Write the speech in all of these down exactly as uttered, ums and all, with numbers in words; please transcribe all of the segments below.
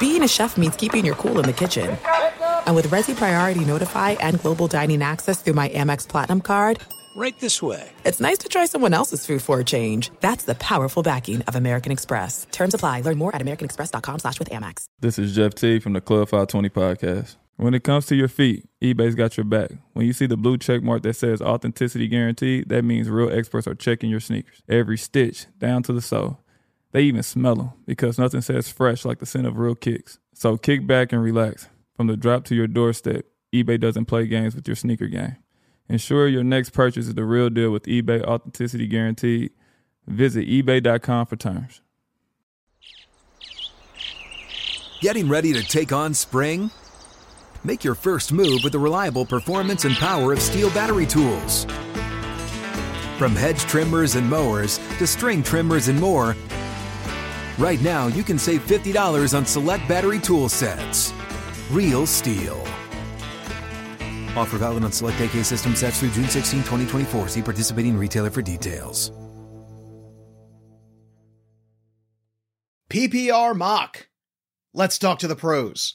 being a chef means keeping your cool in the kitchen. And with Resi Priority Notify and Global Dining Access through my Amex Platinum card, right this way. It's nice to try someone else's food for a change. That's the powerful backing of American Express. Terms apply. Learn more at americanexpress.com slash with Amex. This is Jeff T from the Club five twenty podcast. When it comes to your feet, eBay's got your back. When you see the blue check mark that says authenticity guaranteed, that means real experts are checking your sneakers. Every stitch, down to the sole. They even smell them, because nothing says fresh like the scent of real kicks. So kick back and relax. From the drop to your doorstep, eBay doesn't play games with your sneaker game. Ensure your next purchase is the real deal with eBay Authenticity Guaranteed. Visit ebay dot com for terms. Getting ready to take on spring? Make your first move with the reliable performance and power of Steel battery tools. From hedge trimmers and mowers to string trimmers and more, right now you can save fifty dollars on select battery tool sets. Real Steel. Offer valid on select A K system sets through June sixteenth, twenty twenty-four. See participating retailer for details. P P R mock. Let's talk to the pros.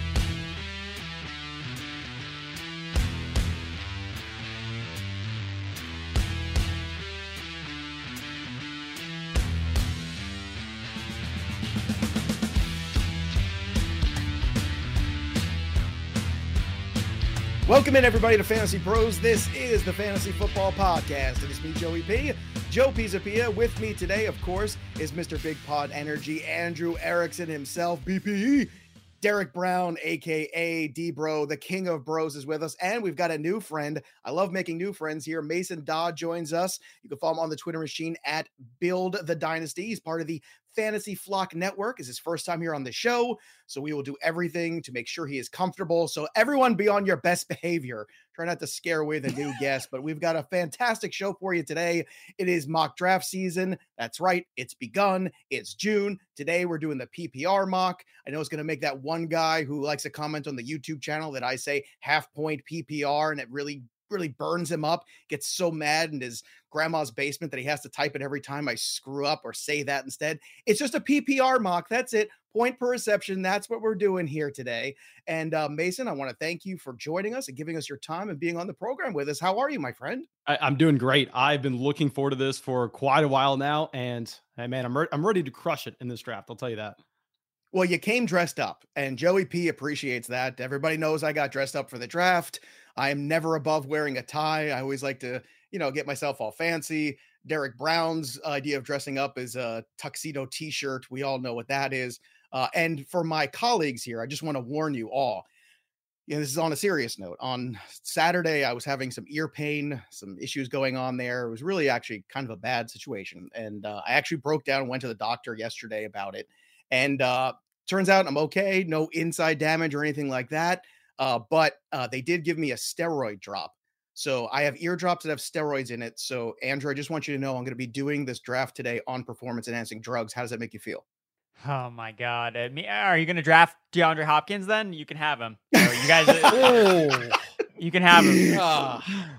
Welcome in, everybody, to Fantasy Pros. This is the Fantasy Football Podcast. It is me, Joey P. Joe Pisapia. With me today, of course, is Mister Big Pod Energy, Andrew Erickson himself, B P E. Derek Brown, a k a. D-Bro, the king of bros, is with us. And we've got a new friend. I love making new friends here. Mason Dodd joins us. You can follow him on the Twitter machine at Build the Dynasty. He's part of the Fantasy Flock Network. Is his first time here on the show, so we will do everything to make sure he is comfortable. So everyone be on your best behavior. Try not to scare away the new guest, but we've got a fantastic show for you today. It is mock draft season. That's right. It's begun. It's June. Today we're doing the P P R mock. I know it's going to make that one guy who likes to comment on the YouTube channel that I say half point P P R, and it really really burns him up, gets so mad in his grandma's basement that he has to type it every time I screw up or say that instead. It's just a P P R mock. That's it. Point per reception. That's what we're doing here today. And uh, Mason, I want to thank you for joining us and giving us your time and being on the program with us. How are you, my friend? I, I'm doing great. I've been looking forward to this for quite a while now. And hey, man, I'm, re- I'm ready to crush it in this draft. I'll tell you that. Well, you came dressed up, and Joey P appreciates that. Everybody knows I got dressed up for the draft. I am never above wearing a tie. I always like to, you know, get myself all fancy. Derek Brown's idea of dressing up is a tuxedo t-shirt. We all know what that is. Uh, and for my colleagues here, I just want to warn you all, you know, this is on a serious note. On Saturday, I was having some ear pain, some issues going on there. It was really actually kind of a bad situation. And uh, I actually broke down and went to the doctor yesterday about it. And uh, turns out I'm okay. No inside damage or anything like that. Uh, but uh, they did give me a steroid drop. So I have eardrops that have steroids in it. So Andrew, I just want you to know I'm going to be doing this draft today on performance enhancing drugs. How does that make you feel? Oh my God. Uh, me, are you going to draft DeAndre Hopkins then? You can have him. So you guys, uh, you can have him. Uh,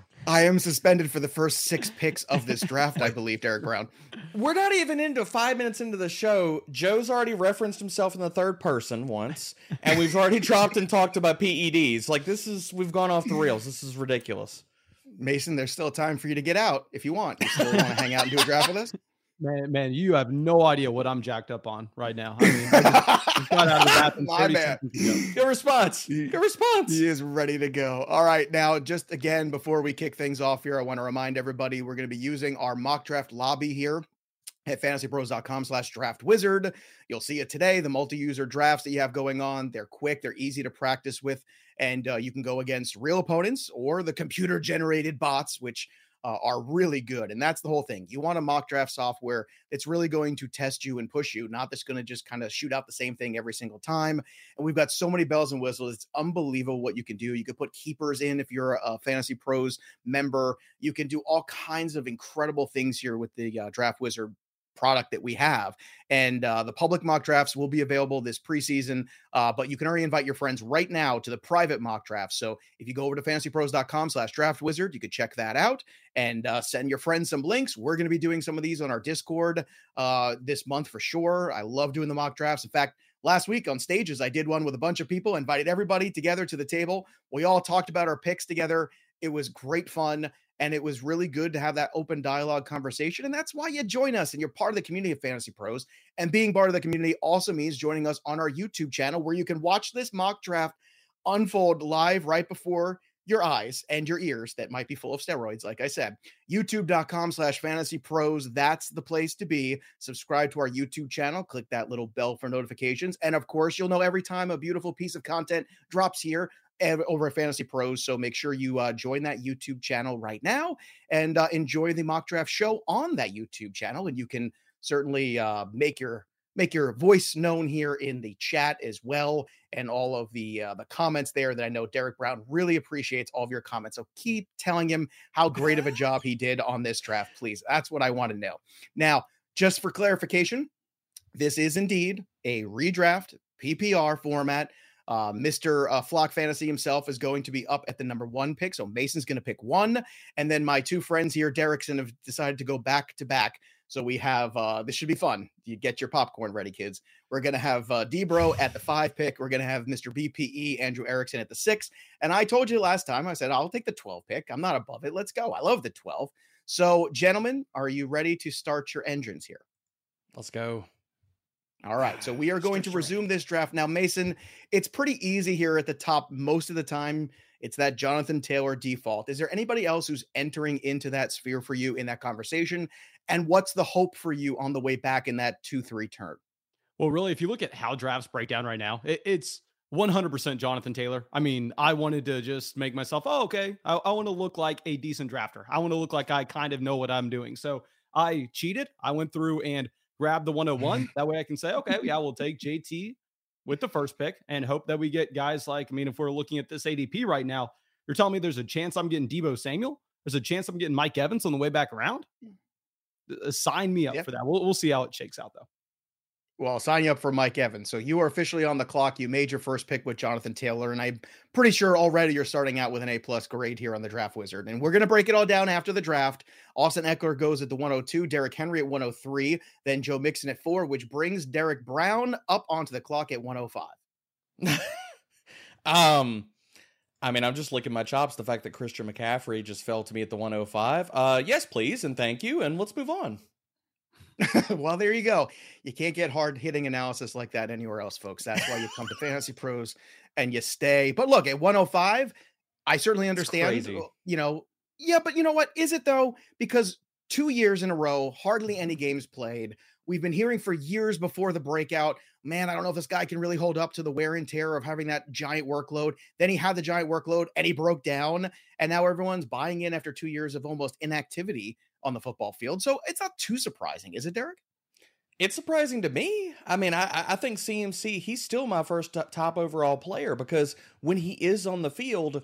I am suspended for the first six picks of this draft, I believe, Derek Brown. We're not even into five minutes into the show. Joe's already referenced himself in the third person once, and we've already dropped and talked about P E Ds. Like, this is, we've gone off the rails. This is ridiculous. Mason, there's still time for you to get out if you want. You still want to hang out and do a draft with us? Man, man, you have no idea what I'm jacked up on right now. I mean, I just, just got out of the bathroom My bad. Good response. Good response. He is ready to go. All right. Now, just again, before we kick things off here, I want to remind everybody we're going to be using our mock draft lobby here at fantasypros.com slash draft wizard. You'll see it today. The multi-user drafts that you have going on, they're quick. They're easy to practice with. And uh, you can go against real opponents or the computer generated bots, which Uh, are really good. And that's the whole thing. You want a mock draft software that's really going to test you and push you, not that's going to just kind of shoot out the same thing every single time. And we've got so many bells and whistles. It's unbelievable what you can do. You can put keepers in if you're a Fantasy Pros member. You can do all kinds of incredible things here with the uh, Draft Wizard product that we have. And uh, the public mock drafts will be available this preseason, uh, but you can already invite your friends right now to the private mock draft. So if you go over to fantasypros.com slash draft wizard, you could check that out and uh, send your friends some links. We're going to be doing some of these on our Discord uh, this month for sure. I love doing the mock drafts. In fact, last week on Stages, I did one with a bunch of people, invited everybody together to the table. We all talked about our picks together. It was great fun. And it was really good to have that open dialogue conversation. And that's why you join us and you're part of the community of Fantasy Pros. And being part of the community also means joining us on our YouTube channel, where you can watch this mock draft unfold live right before your eyes and your ears that might be full of steroids. Like I said, youtube.com slash fantasy pros. That's the place to be. Subscribe to our YouTube channel, click that little bell for notifications. And of course, you'll know every time a beautiful piece of content drops here over at Fantasy Pros. So make sure you uh, join that YouTube channel right now and uh, enjoy the mock draft show on that YouTube channel. And you can certainly uh, make your make your voice known here in the chat as well, and all of the uh, the comments there that I know Derek Brown really appreciates all of your comments. So keep telling him how great of a job he did on this draft, please. That's what I want to know. Now, just for clarification, this is indeed a redraft P P R format. Uh, Mister Uh, Flock Fantasy himself is going to be up at the number one pick. So Mason's going to pick one. And then my two friends here, Derrickson, have decided to go back to back. So we have, uh, this should be fun. You get your popcorn ready, kids. We're going to have uh, D-Bro at the five pick. We're going to have Mister B P E, Andrew Erickson, at the six. And I told you last time, I said, I'll take the twelve pick. I'm not above it. Let's go. I love the twelve. So gentlemen, are you ready to start your engines here? Let's go. All right, so we are going to resume this draft. Now, Mason, it's pretty easy here at the top most of the time. It's that Jonathan Taylor default. Is there anybody else who's entering into that sphere for you in that conversation? And what's the hope for you on the way back in that two three turn? Well, really, if you look at how drafts break down right now, it, it's one hundred percent Jonathan Taylor. I mean, I wanted to just make myself, oh, okay, I, I want to look like a decent drafter. I want to look like I kind of know what I'm doing. So I cheated. I went through and grab the one oh one. That way I can say, okay, yeah, we'll take J T with the first pick and hope that we get guys like, I mean, if we're looking at this A D P right now, you're telling me there's a chance I'm getting Deebo Samuel? There's a chance I'm getting Mike Evans on the way back around? Uh, sign me up yeah. for that. We'll, we'll see how it shakes out, though. Well, I'll sign you up for Mike Evans. So you are officially on the clock. You made your first pick with Jonathan Taylor, and I'm pretty sure already you're starting out with an A-plus grade here on the Draft Wizard. And we're going to break it all down after the draft. Austin Eckler goes at the one oh two, Derrick Henry at one oh three, then Joe Mixon at four, which brings Derek Brown up onto the clock at one oh five. um, I mean, I'm just licking my chops. The fact that Christian McCaffrey just fell to me at the one oh five. Uh, yes, please, and thank you, and let's move on. Well, there you go. You can't get hard hitting analysis like that anywhere else, folks. That's why you come to Fantasy Pros and you stay. But look, at one oh five, I certainly understand, you know, yeah, but you know what? Is it though? Because two years in a row, hardly any games played. We've been hearing for years before the breakout, man, I don't know if this guy can really hold up to the wear and tear of having that giant workload. Then he had the giant workload and he broke down. And now everyone's buying in after two years of almost inactivity on the football field. So it's not too surprising, is it, Derek? It's surprising to me. I mean, I, I think C M C, he's still my first top overall player because when he is on the field,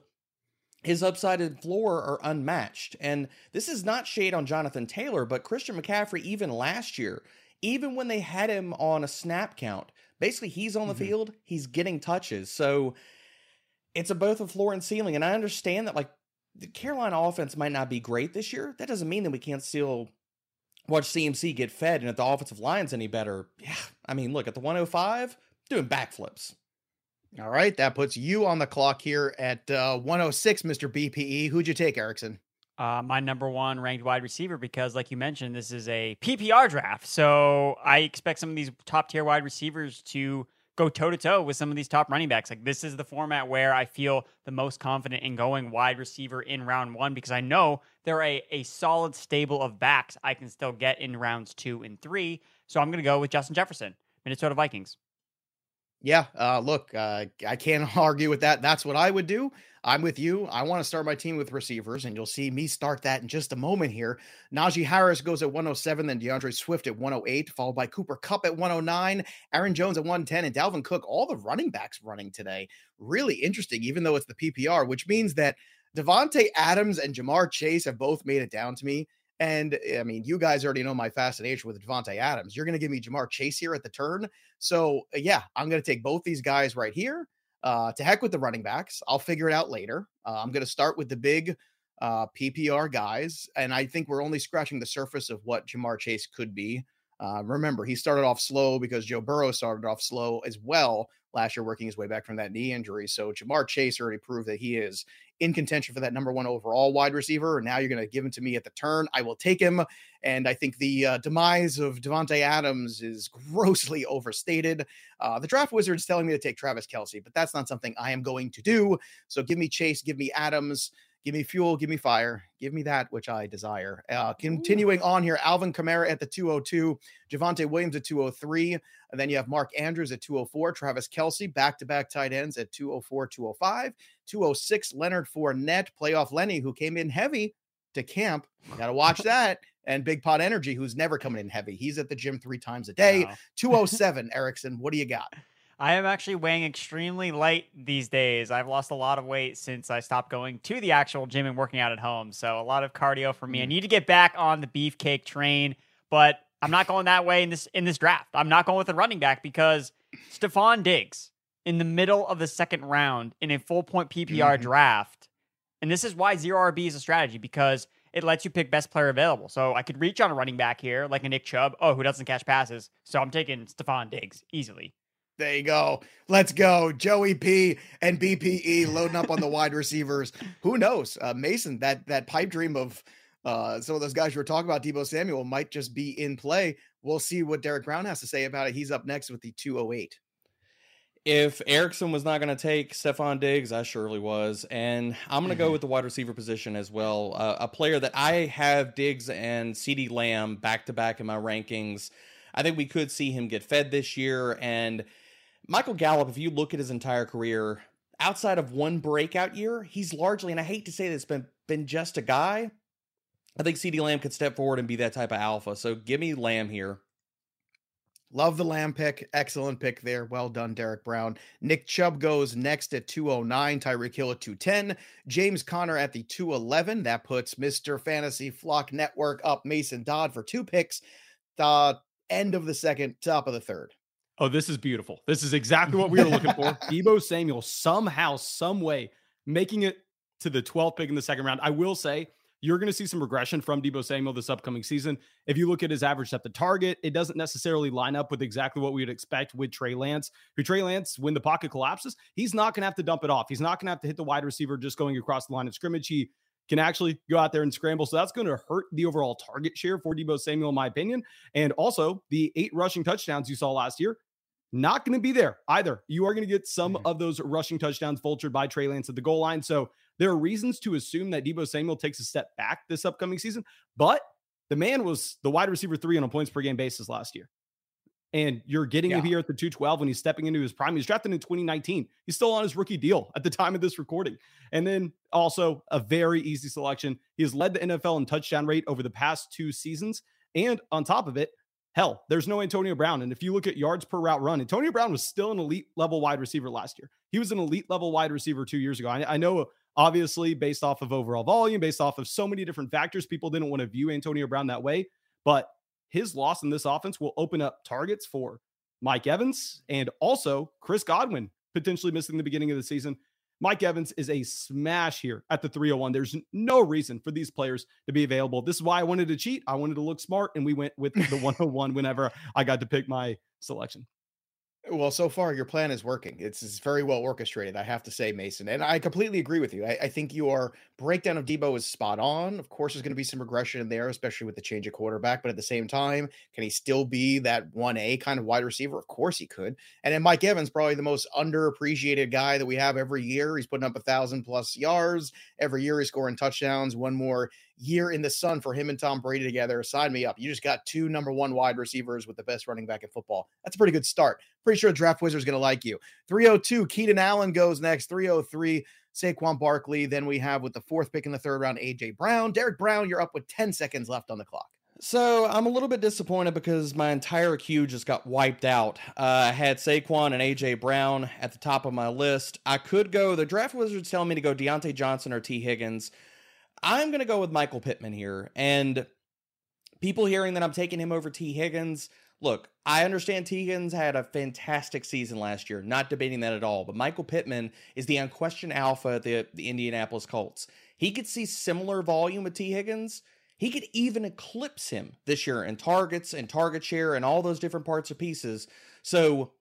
his upside and floor are unmatched. And this is not shade on Jonathan Taylor, but Christian McCaffrey, even last year, even when they had him on a snap count, basically he's on the mm-hmm. field, he's getting touches. So it's a both a floor and ceiling. And I understand that, like, the Carolina offense might not be great this year. That doesn't mean that we can't still watch C M C get fed, and if the offensive line's any better, yeah, I mean, look, at the one oh five, doing backflips. All right, that puts you on the clock here at uh, one oh six, Mister B P E. Who'd you take, Erickson? Uh, my number one ranked wide receiver, because like you mentioned, this is a P P R draft. So I expect some of these top tier wide receivers to go toe to toe with some of these top running backs. Like, this is the format where I feel the most confident in going wide receiver in round one, because I know there are a, a solid stable of backs I can still get in rounds two and three. So I'm going to go with Justin Jefferson, Minnesota Vikings. Yeah, uh, look, uh, I can't argue with that. That's what I would do. I'm with you. I want to start my team with receivers, and you'll see me start that in just a moment here. Najee Harris goes at one oh seven, then DeAndre Swift at one oh eight, followed by Cooper Kupp at one oh nine, Aaron Jones at one ten, and Dalvin Cook. All the running backs running today. Really interesting, even though it's the P P R, which means that Devontae Adams and Jamar Chase have both made it down to me. And I mean, you guys already know my fascination with Devontae Adams. You're going to give me Jamar Chase here at the turn. So yeah, I'm going to take both these guys right here. Uh, to heck with the running backs. I'll figure it out later. Uh, I'm going to start with the big uh, P P R guys. And I think we're only scratching the surface of what Jamar Chase could be. Uh, remember, he started off slow because Joe Burrow started off slow as well last year, working his way back from that knee injury. So Jamar Chase already proved that he is in contention for that number one overall wide receiver. And now you're going to give him to me at the turn. I will take him. And I think the uh, demise of Devontae Adams is grossly overstated. Uh, the draft wizard's telling me to take Travis Kelce, but that's not something I am going to do. So give me Chase, give me Adams. Give me fuel, give me fire, give me that which I desire. Uh, continuing on here, Alvin Kamara at the two oh two, Javonte Williams at two oh three, and then you have Mark Andrews at two oh four, Travis Kelce, back-to-back tight ends at two oh four, two oh five, two oh six, Leonard Fournette, playoff Lenny, who came in heavy to camp. Got to watch that. And Big Pot Energy, who's never coming in heavy. He's at the gym three times a day. Wow. two oh seven, Erickson, what do you got? I am actually weighing extremely light these days. I've lost a lot of weight since I stopped going to the actual gym and working out at home. So a lot of cardio for me. Mm. I need to get back on the beefcake train, but I'm not going that way in this in this draft. I'm not going with a running back because Stephon Diggs in the middle of the second round in a full point P P R mm-hmm. draft. And this is why zero R B is a strategy, because it lets you pick best player available. So I could reach on a running back here, like a Nick Chubb, oh, who doesn't catch passes. So I'm taking Stephon Diggs easily. There you go. Let's go. Joey P and B P E loading up on the wide receivers. Who knows? Uh, Mason, that that pipe dream of uh, some of those guys you were talking about, Deebo Samuel, might just be in play. We'll see what Derek Brown has to say about it. He's up next with the two oh eight. If Erickson was not going to take Stephon Diggs, I surely was. And I'm going to go with the wide receiver position as well. Uh, a player that I have Diggs and CeeDee Lamb back-to-back in my rankings. I think we could see him get fed this year. And Michael Gallup, if you look at his entire career, outside of one breakout year, he's largely, and I hate to say this, been, been just a guy. I think CeeDee Lamb could step forward and be that type of alpha. So give me Lamb here. Love the Lamb pick. Excellent pick there. Well done, Derek Brown. Nick Chubb goes next at two oh nine. Tyreek Hill at two ten. James Conner at the two eleven. That puts Mister Fantasy Flock Network up Mason Dodd for two picks. The end of the second, top of the third. Oh, this is beautiful. This is exactly what we were looking for. Deebo Samuel somehow, some way, making it to the twelfth pick in the second round. I will say, you're going to see some regression from Deebo Samuel this upcoming season. If you look at his average depth of target, it doesn't necessarily line up with exactly what we would expect with Trey Lance. Who Trey Lance, when the pocket collapses, he's not going to have to dump it off. He's not going to have to hit the wide receiver just going across the line of scrimmage. He can actually go out there and scramble. So that's going to hurt the overall target share for Deebo Samuel, in my opinion. And also, the eight rushing touchdowns you saw last year, not going to be there either. You are going to get some mm-hmm. of those rushing touchdowns vultured by Trey Lance at the goal line. So there are reasons to assume that Deebo Samuel takes a step back this upcoming season, but the man was the wide receiver three on a points per game basis last year. And you're getting yeah. him here at the two twelve when he's stepping into his prime. He was drafted in twenty nineteen. He's still on his rookie deal at the time of this recording. And then also a very easy selection. He has led the N F L in touchdown rate over the past two seasons. And on top of it, hell, there's no Antonio Brown. And if you look at yards per route run, Antonio Brown was still an elite level wide receiver last year. He was an elite level wide receiver two years ago. I, I know, obviously, based off of overall volume, based off of so many different factors, people didn't want to view Antonio Brown that way. But his loss in this offense will open up targets for Mike Evans and also Chris Godwin, potentially missing the beginning of the season. Mike Evans is a smash here at the three oh one. There's no reason for these players to be available. This is why I wanted to cheat. I wanted to look smart, and we went with the one oh one whenever I got to pick my selection. Well, so far your plan is working. It's, it's very well orchestrated, I have to say, Mason. And I completely agree with you. I, I think your breakdown of Deebo is spot on. Of course, there's going to be some regression in there, especially with the change of quarterback. But at the same time, can he still be that one A kind of wide receiver? Of course he could. And then Mike Evans, probably the most underappreciated guy that we have every year. He's putting up a thousand plus yards. Every year he's scoring touchdowns. One more year in the sun for him and Tom Brady together. Sign me up. You just got two number one wide receivers with the best running back in football. That's a pretty good start. Pretty sure Draft Wizard's going to like you. three oh two, Keenan Allen goes next. three oh three, Saquon Barkley. Then we have with the fourth pick in the third round, A J Brown. Derek Brown, you're up with ten seconds left on the clock. So I'm a little bit disappointed because my entire queue just got wiped out. Uh, I had Saquon and A J Brown at the top of my list. I could go, the Draft Wizard's telling me to go Deontay Johnson or T. Higgins. I'm going to go with Michael Pittman here. And people hearing that I'm taking him over T. Higgins, look, I understand T. Higgins had a fantastic season last year. Not debating that at all. But Michael Pittman is the unquestioned alpha at the, the Indianapolis Colts. He could see similar volume with T. Higgins. he could even eclipse him this year in targets and target share and all those different parts of pieces. So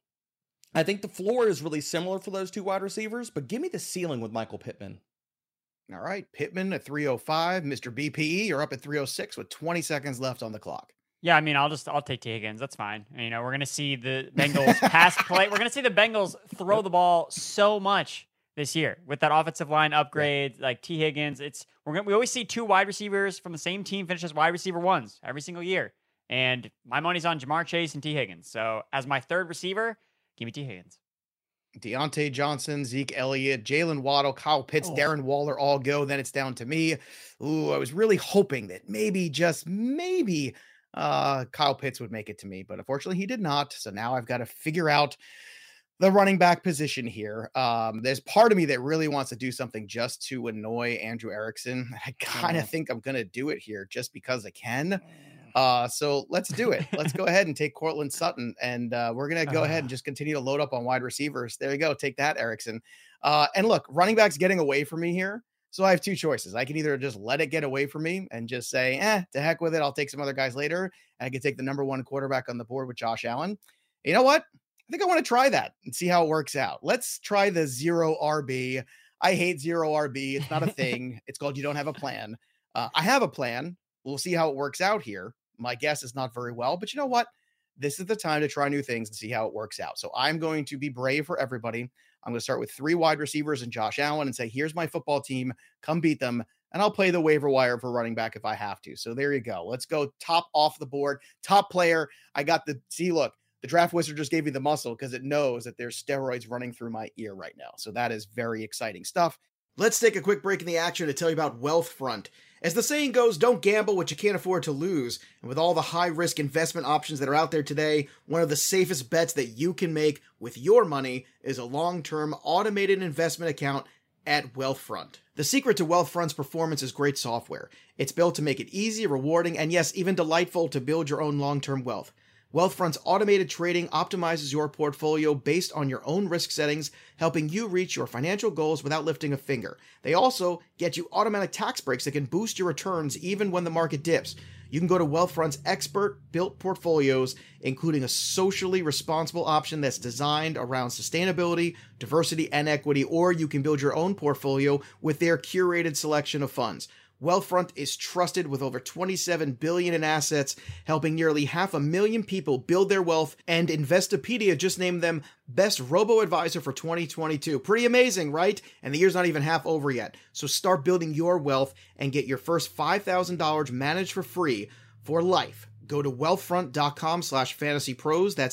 I think the floor is really similar for those two wide receivers, but give me the ceiling with Michael Pittman. All right, Pittman at three oh five. Mister B P E, you're up at three oh six with twenty seconds left on the clock. Yeah, I mean, I'll just I'll take T. Higgins. That's fine. You know, we're gonna see the Bengals pass play. We're gonna see the Bengals throw the ball so much this year with that offensive line upgrade, yeah. like T. Higgins. It's we're gonna we always see two wide receivers from the same team finish as wide receiver ones every single year. And my money's on Jamar Chase and T. Higgins. So as my third receiver, give me T. Higgins. Deontay Johnson, Zeke Elliott, Jalen Waddle, Kyle Pitts, Oh. Darren Waller all go. Then it's down to me. Ooh, I was really hoping that maybe, just maybe, uh, Kyle Pitts would make it to me, but unfortunately he did not. So now I've got to figure out the running back position here. Um, there's part of me that really wants to do something just to annoy Andrew Erickson. I kind of Mhm. think I'm going to do it here just because I can. Uh, so let's do it. Let's go ahead and take Cortland Sutton, and uh, we're going to go ahead and just continue to load up on wide receivers. There you go. Take that, Erickson. Uh, and look, running back's getting away from me here. So I have two choices. I can either just let it get away from me and just say, eh, to heck with it. I'll take some other guys later. And I can take the number one quarterback on the board with Josh Allen. You know what? I think I want to try that and see how it works out. Let's try the zero R B. I hate zero R B. It's not a thing. It's called you don't have a plan. Uh, I have a plan. We'll see how it works out here. My guess is not very well, but you know what? This is the time to try new things and see how it works out. So I'm going to be brave for everybody. I'm going to start with three wide receivers and Josh Allen and say, here's my football team. Come beat them. And I'll play the waiver wire for running back if I have to. So there you go. Let's go top off the board. Top player. I got the, see, look, the draft wizard just gave me the muscle because it knows that there's steroids running through my ear right now. So that is very exciting stuff. Let's take a quick break in the action to tell you about Wealthfront. As the saying goes, don't gamble what you can't afford to lose. And with all the high-risk investment options that are out there today, one of the safest bets that you can make with your money is a long-term automated investment account at Wealthfront. The secret to Wealthfront's performance is great software. It's built to make it easy, rewarding, and yes, even delightful to build your own long-term wealth. Wealthfront's automated trading optimizes your portfolio based on your own risk settings, helping you reach your financial goals without lifting a finger. They also get you automatic tax breaks that can boost your returns even when the market dips. You can go to Wealthfront's expert-built portfolios, including a socially responsible option that's designed around sustainability, diversity, and equity, or you can build your own portfolio with their curated selection of funds. Wealthfront is trusted with over twenty-seven billion dollars in assets, helping nearly half a million people build their wealth, and Investopedia just named them Best Robo-Advisor for twenty twenty-two. Pretty amazing, right? And the year's not even half over yet. So start building your wealth and get your first five thousand dollars managed for free for life. Go to wealthfront.com slash fantasy pros. That's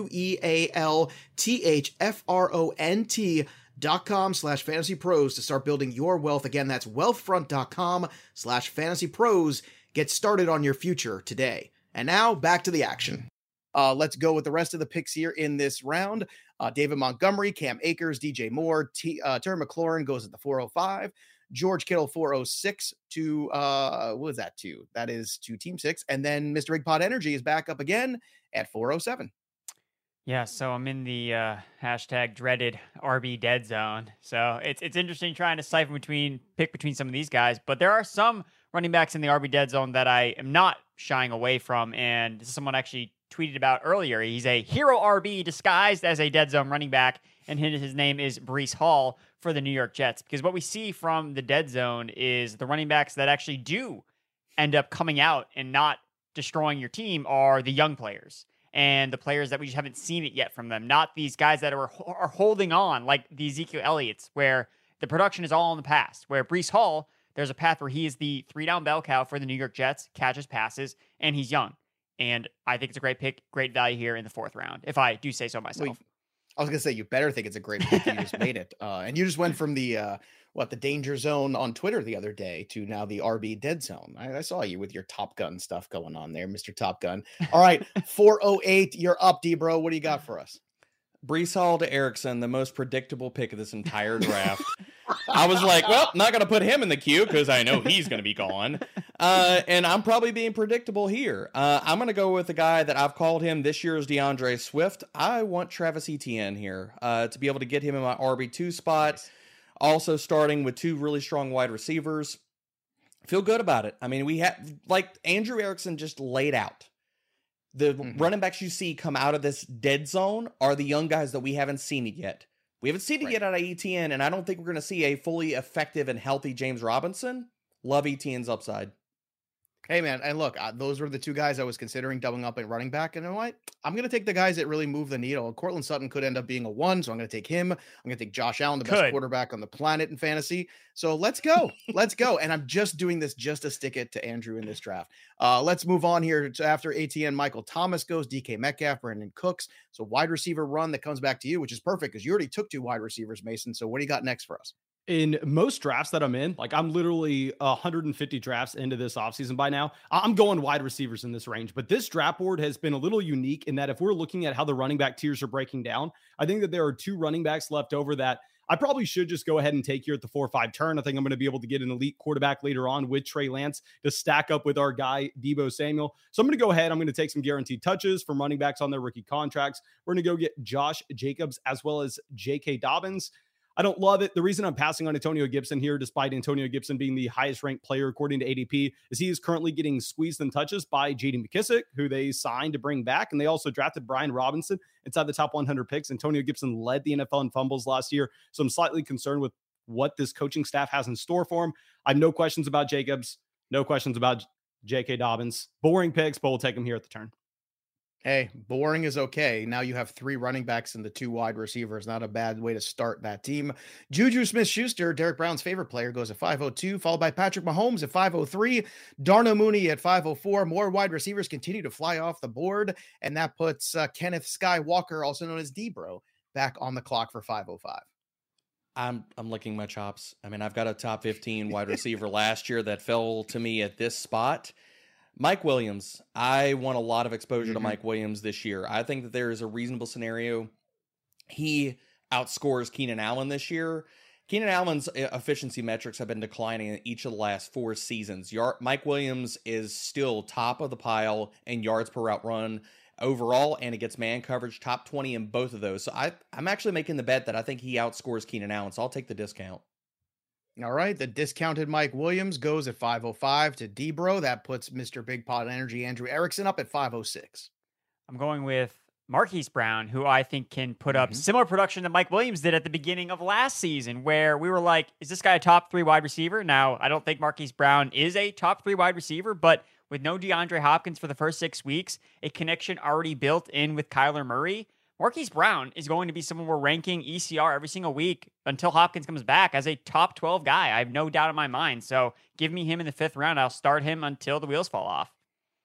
W-E-A-L-T-H-F-R-O-N-T dot com slash fantasy pros to start building your wealth. Again, that's wealthfront.com slash fantasy pros. Get started on your future today. And now back to the action. Uh, let's go with the rest of the picks here in this round. Uh, David Montgomery, Cam Akers, D J Moore, T, uh, Terry McLaurin goes at the four oh five. George Kittle, four oh six to, uh, what is that to? That is to Team six. And then Mister Big Pod Energy is back up again at four oh seven. Yeah, so I'm in the uh, hashtag dreaded R B dead zone. So it's it's interesting trying to siphon between, pick between some of these guys. But there are some running backs in the R B dead zone that I am not shying away from. And this is someone actually tweeted about earlier. He's a hero R B disguised as a dead zone running back. And his, his name is Breece Hall for the New York Jets. Because what we see from the dead zone is the running backs that actually do end up coming out and not destroying your team are the young players. And the players that we just haven't seen it yet from them, not these guys that are are holding on, like the Ezekiel Elliott's, where the production is all in the past. Where Breece Hall, there's a path where he is the three-down bell cow for the New York Jets, catches passes, and he's young. And I think it's a great pick, great value here in the fourth round, if I do say so myself. Wait, I was going to say, you better think it's a great pick. You just made it. Uh, and you just went from the, uh, what, the danger zone on Twitter the other day to now the R B dead zone. I, I saw you with your Top Gun stuff going on there, Mister Top Gun. All right, four oh eight, you're up, D-Bro. What do you got for us? Breece Hall to Erickson, the most predictable pick of this entire draft. I was like, well, not going to put him in the queue because I know he's going to be gone. Uh, and I'm probably being predictable here. Uh, I'm going to go with the guy that I've called him this year's DeAndre Swift. I want Travis Etienne here uh, to be able to get him in my R B two spot. Nice. Also starting with two really strong wide receivers. Feel good about it. I mean, we have, like Andrew Erickson just laid out. The mm-hmm. running backs you see come out of this dead zone are the young guys that we haven't seen it yet. We haven't seen it right. yet out of E T N, and I don't think we're going to see a fully effective and healthy James Robinson. Love E T N's upside. Hey, man, and look, uh, those were the two guys I was considering doubling up at running back. And you know what? I'm going to take the guys that really move the needle. Cortland Sutton could end up being a one, so I'm going to take him. I'm going to take Josh Allen, the could. best quarterback on the planet in fantasy. So let's go. let's go. And I'm just doing this just to stick it to Andrew in this draft. Uh, let's move on here to after A T N. Michael Thomas goes, D K Metcalf, Brandon Cooks. So wide receiver run that comes back to you, which is perfect because you already took two wide receivers, Mason. So what do you got next for us? In most drafts that I'm in, like I'm literally one hundred fifty drafts into this offseason by now, I'm going wide receivers in this range. But this draft board has been a little unique in that if we're looking at how the running back tiers are breaking down, I think that there are two running backs left over that I probably should just go ahead and take here at the four or five turn. I think I'm going to be able to get an elite quarterback later on with Trey Lance to stack up with our guy, Deebo Samuel. So I'm going to go ahead. I'm going to take some guaranteed touches from running backs on their rookie contracts. We're going to go get Josh Jacobs as well as J K Dobbins. I don't love it. The reason I'm passing on Antonio Gibson here, despite Antonio Gibson being the highest ranked player according to A D P, is he is currently getting squeezed in touches by J D McKissick, who they signed to bring back. And they also drafted Brian Robinson inside the top one hundred picks. Antonio Gibson led the N F L in fumbles last year. So I'm slightly concerned with what this coaching staff has in store for him. I have no questions about Jacobs. No questions about J K Dobbins. Boring picks, but we'll take him here at the turn. Hey, boring is okay. Now you have three running backs and the two wide receivers. Not a bad way to start that team. Juju Smith-Schuster, Derek Brown's favorite player, goes at five oh two, followed by Patrick Mahomes at five oh three, Darnell Mooney at five oh four. More wide receivers continue to fly off the board, and that puts uh, Kenneth Skywalker, also known as D-Bro, back on the clock for five oh five. I'm I'm licking my chops. I mean, I've got a top fifteen wide receiver last year that fell to me at this spot. Mike Williams, I want a lot of exposure mm-hmm. to Mike Williams this year. I think that there is a reasonable scenario he outscores Keenan Allen this year. Keenan Allen's efficiency metrics have been declining in each of the last four seasons. Yard, Mike Williams is still top of the pile in yards per route run overall, and it gets man coverage, top twenty in both of those. So I, I'm actually making the bet that I think he outscores Keenan Allen, so I'll take the discount. All right, the discounted Mike Williams goes at five oh five to D-Bro. That puts Mister Big Pot Energy Andrew Erickson up at five oh six. I'm going with Marquise Brown, who I think can put up mm-hmm. similar production that Mike Williams did at the beginning of last season, where we were like, is this guy a top three wide receiver? Now, I don't think Marquise Brown is a top three wide receiver, but with no DeAndre Hopkins for the first six weeks, a connection already built in with Kyler Murray, Marquise Brown is going to be someone we're ranking E C R every single week until Hopkins comes back as a top twelve guy. I have no doubt in my mind. So give me him in the fifth round. I'll start him until the wheels fall off.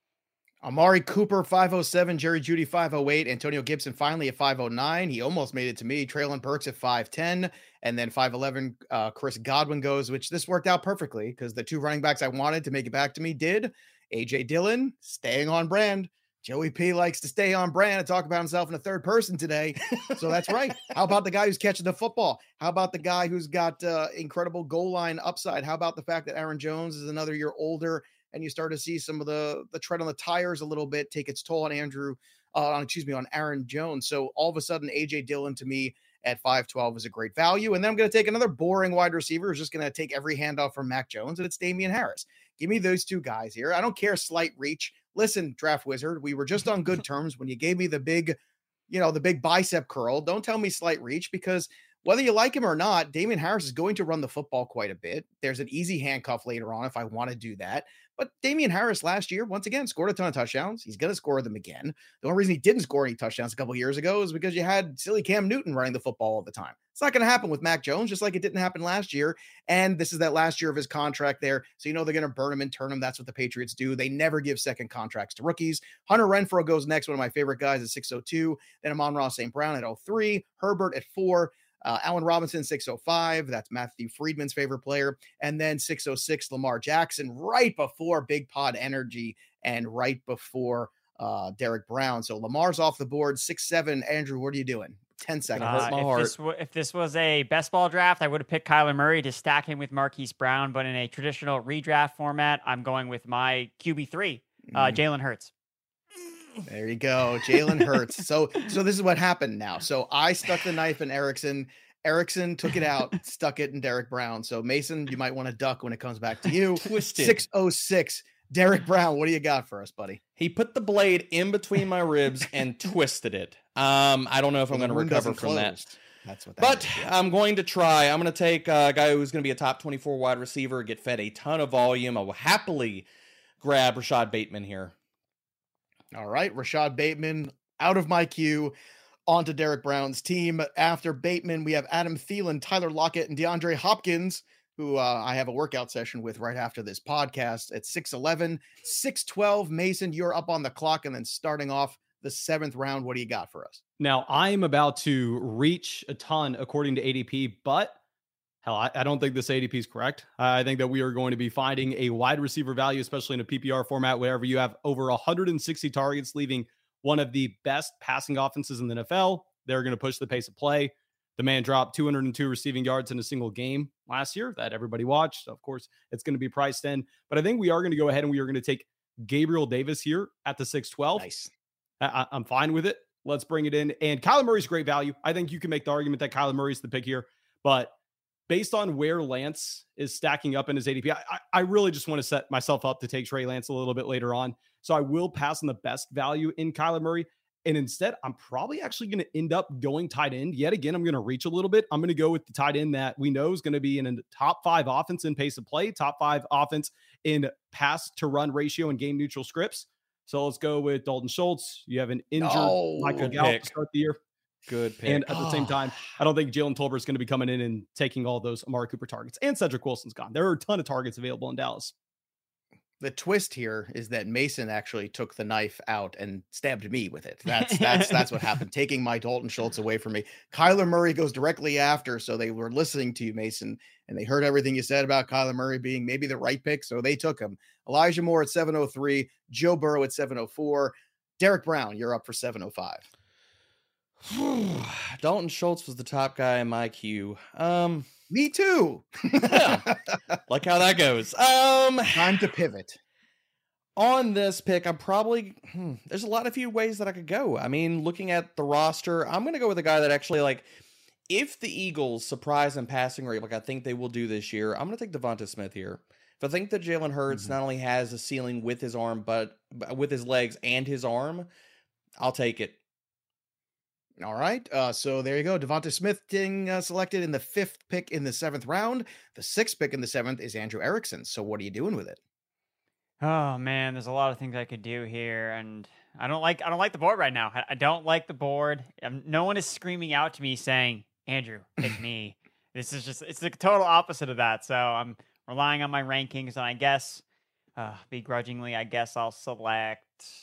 Amari Cooper, five oh seven, Jerry Jeudy, five oh eight, Antonio Gibson finally at five oh nine. He almost made it to me. Traylon Burks at five ten, and then five eleven, uh, Chris Godwin goes, which this worked out perfectly because the two running backs I wanted to make it back to me did. A J Dillon, staying on brand. Joey P likes to stay on brand and talk about himself in a third person today. So that's right. How about the guy who's catching the football? How about the guy who's got uh, incredible goal line upside? How about the fact that Aaron Jones is another year older and you start to see some of the, the tread on the tires a little bit take its toll on Andrew, uh, on, excuse me, on Aaron Jones. So all of a sudden, A J Dillon to me at five twelve is a great value. And then I'm going to take another boring wide receiver who's just going to take every handoff from Mac Jones, and it's Damian Harris. Give me those two guys here. I don't care slight reach. Listen, Draft Wizard, we were just on good terms when you gave me the big, you know, the big bicep curl. Don't tell me slight reach, because whether you like him or not, Damian Harris is going to run the football quite a bit. There's an easy handcuff later on if I want to do that. But Damian Harris last year, once again, scored a ton of touchdowns. He's going to score them again. The only reason he didn't score any touchdowns a couple of years ago is because you had silly Cam Newton running the football all the time. It's not going to happen with Mac Jones, just like it didn't happen last year. And this is that last year of his contract there. So, you know, they're going to burn him and turn him. That's what the Patriots do. They never give second contracts to rookies. Hunter Renfrow goes next. One of my favorite guys at six oh two. Then Amon-Ra Saint Brown at oh three. Herbert at four. Uh, Allen Robinson, six oh five. That's Matthew Friedman's favorite player. And then six oh six, Lamar Jackson, right before Big Pod Energy and right before uh, Derek Brown. So Lamar's off the board. six seven. Andrew, what are you doing? ten seconds. Uh, if, this w- if this was a best ball draft, I would have picked Kyler Murray to stack him with Marquise Brown. But in a traditional redraft format, I'm going with my Q B three, uh, mm. Jalen Hurts. There you go. Jalen Hurts. So, so this is what happened now. So I stuck the knife in Erickson. Erickson took it out, stuck it in Derek Brown. So Mason, you might want to duck when it comes back to you. Twisted. six oh six. Derek Brown, what do you got for us, buddy? He put the blade in between my ribs and twisted it. Um, I don't know if Well, I'm the going to wound recover doesn't from that. close. That's what that But is, yeah. I'm going to try. I'm going to take a guy who's going to be a top twenty-four wide receiver, get fed a ton of volume. I will happily grab Rashad Bateman here. All right, Rashad Bateman out of my queue. Onto Derek Brown's team. After Bateman, we have Adam Thielen, Tyler Lockett, and DeAndre Hopkins, who uh, I have a workout session with right after this podcast at six eleven. six twelve, Mason, you're up on the clock, and then starting off the seventh round, what do you got for us? Now, I'm about to reach a ton according to A D P, but hell, I, I don't think this A D P is correct. I think that we are going to be finding a wide receiver value, especially in a P P R format, wherever you have over one hundred sixty targets, leaving one of the best passing offenses in the N F L. They're going to push the pace of play. The man dropped two hundred two receiving yards in a single game last year that everybody watched. So of course, it's going to be priced in. But I think we are going to go ahead and we are going to take Gabriel Davis here at the six twelve. Nice. I- I'm fine with it. Let's bring it in. And Kyler Murray's great value. I think you can make the argument that Kyler Murray's the pick here. But based on where Lance is stacking up in his A D P, I, I really just want to set myself up to take Trey Lance a little bit later on. So I will pass on the best value in Kyler Murray. And instead, I'm probably actually going to end up going tight end. Yet again, I'm going to reach a little bit. I'm going to go with the tight end that we know is going to be in a top five offense in pace of play, top five offense in pass to run ratio and game neutral scripts. So let's go with Dalton Schultz. You have an injured Oh, Michael good Gallup pick. to start the year. Good pick. And at the same Oh. time, I don't think Jalen Tolbert is going to be coming in and taking all those Amari Cooper targets. And Cedric Wilson's gone. There are a ton of targets available in Dallas. The twist here is that Mason actually took the knife out and stabbed me with it. That's that's that's what happened, taking my Dalton Schultz away from me. Kyler Murray goes directly after, so they were listening to you, Mason, and they heard everything you said about Kyler Murray being maybe the right pick, so they took him. Elijah Moore at seven oh three, Joe Burrow at seven oh four, Derek Brown, you're up for seven oh five. Dalton Schultz was the top guy in my queue. Um, Me too. Yeah. like how that goes. Um, Time to pivot. on this pick, I'm probably hmm, there's a lot of few ways that I could go. I mean, looking at the roster, I'm gonna go with a guy that actually like. If the Eagles surprise in passing rate, like I think they will do this year, I'm gonna take Devonta Smith here. If I think that Jalen Hurts Mhm. not only has a ceiling with his arm, but but with his legs and his arm, I'll take it. All right. Uh, so there you go. Devonta Smith getting uh, selected in the fifth pick in the seventh round. The sixth pick in the seventh is Andrew Erickson. So what are you doing with it? Oh man, there's a lot of things I could do here, and I don't like I don't like the board right now. I, I don't like the board. Um, no one is screaming out to me saying, "Andrew, pick me." This is just it's the total opposite of that. So I'm relying on my rankings, and I guess uh, begrudgingly, I guess I'll select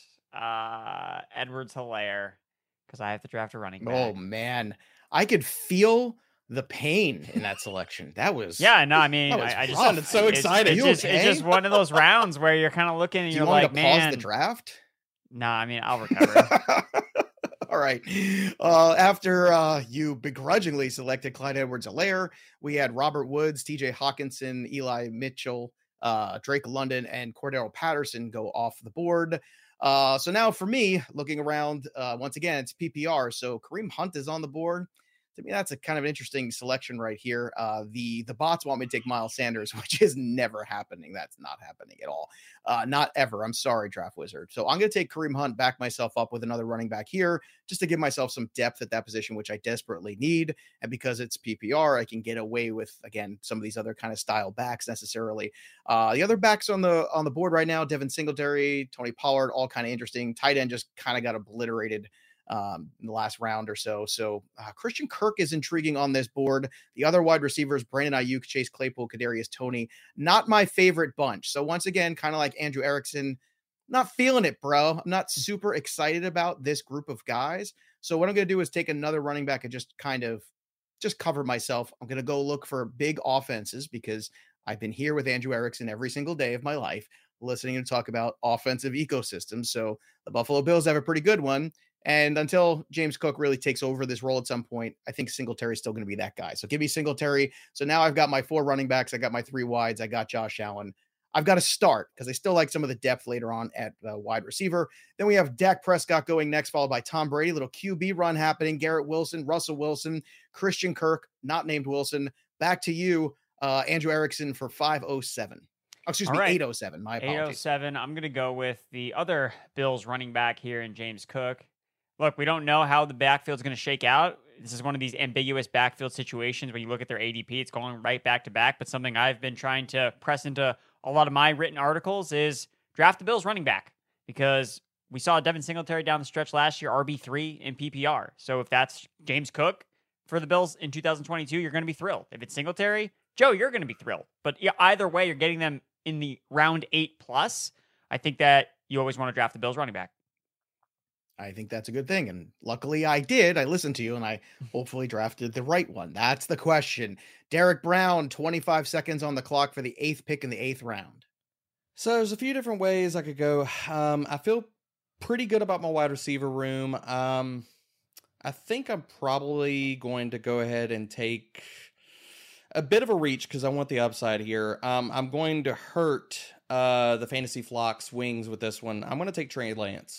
uh, Edwards-Helaire because I have to draft a running back. Oh man, I could feel the pain in that selection. That was Yeah, no, I mean, That was I, I just rough. Sounded so it's- excited. It's, You just, okay? it's just one of those rounds where you're kind of looking and Do you you're want like, me to pause man, the draft? nah, I mean, I'll recover. All right. Uh, after uh, you begrudgingly selected Clyde Edwards-Helaire, we had Robert Woods, T J Hawkinson, Eli Mitchell, uh, Drake London, and Cordero Patterson go off the board. Uh, so now for me, looking around, uh, once again, it's P P R. So Kareem Hunt is on the board. To me, that's a kind of an interesting selection right here. Uh, the the bots want me to take Miles Sanders, which is never happening. That's not happening at all. Uh, not ever. I'm sorry, Draft Wizard. So I'm going to take Kareem Hunt, back myself up with another running back here, just to give myself some depth at that position, which I desperately need. And because it's P P R, I can get away with, again, some of these other kind of style backs necessarily. Uh, the other backs on the on the board right now, Devin Singletary, Tony Pollard, all kind of interesting. Tight end just kind of got obliterated um in the last round or so. So uh, Christian Kirk is intriguing on this board. The other wide receivers, Brandon Ayuk, Chase Claypool, Kadarius Toney, not my favorite bunch. So once again, kind of like Andrew Erickson, not feeling it, bro. I'm not super excited about this group of guys. So what I'm going to do is take another running back and just kind of just cover myself. I'm going to go look for big offenses because I've been here with Andrew Erickson every single day of my life, listening to talk about offensive ecosystems. So the Buffalo Bills have a pretty good one. And until James Cook really takes over this role at some point, I think Singletary is still going to be that guy. So give me Singletary. So now I've got my four running backs. I got my three wides. I got Josh Allen. I've got to start because I still like some of the depth later on at uh, wide receiver. Then we have Dak Prescott going next, followed by Tom Brady. Little Q B run happening. Garrett Wilson, Russell Wilson, Christian Kirk, not named Wilson. Back to you, uh, Andrew Erickson for five oh seven. Oh, excuse All me, right. eight oh seven. My apologies. eight oh seven. I'm going to go with the other Bills running back here in James Cook. Look, we don't know how the backfield's going to shake out. This is one of these ambiguous backfield situations when you look at their A D P, it's going right back to back. But something I've been trying to press into a lot of my written articles is draft the Bills running back, because we saw Devin Singletary down the stretch last year, R B three in P P R. So if that's James Cook for the Bills in two thousand twenty-two, you're going to be thrilled. If it's Singletary, Joe, you're going to be thrilled. But yeah, either way, you're getting them in the round eight plus. I think that you always want to draft the Bills running back. I think that's a good thing. And luckily I did. I listened to you and I hopefully drafted the right one. That's the question. Derek Brown, twenty-five seconds on the clock for the eighth pick in the eighth round. So there's a few different ways I could go. Um, I feel pretty good about my wide receiver room. Um, I think I'm probably going to go ahead and take a bit of a reach because I want the upside here. Um, I'm going to hurt uh, the Fantasy Flocks wings with this one. I'm going to take Trey Lance.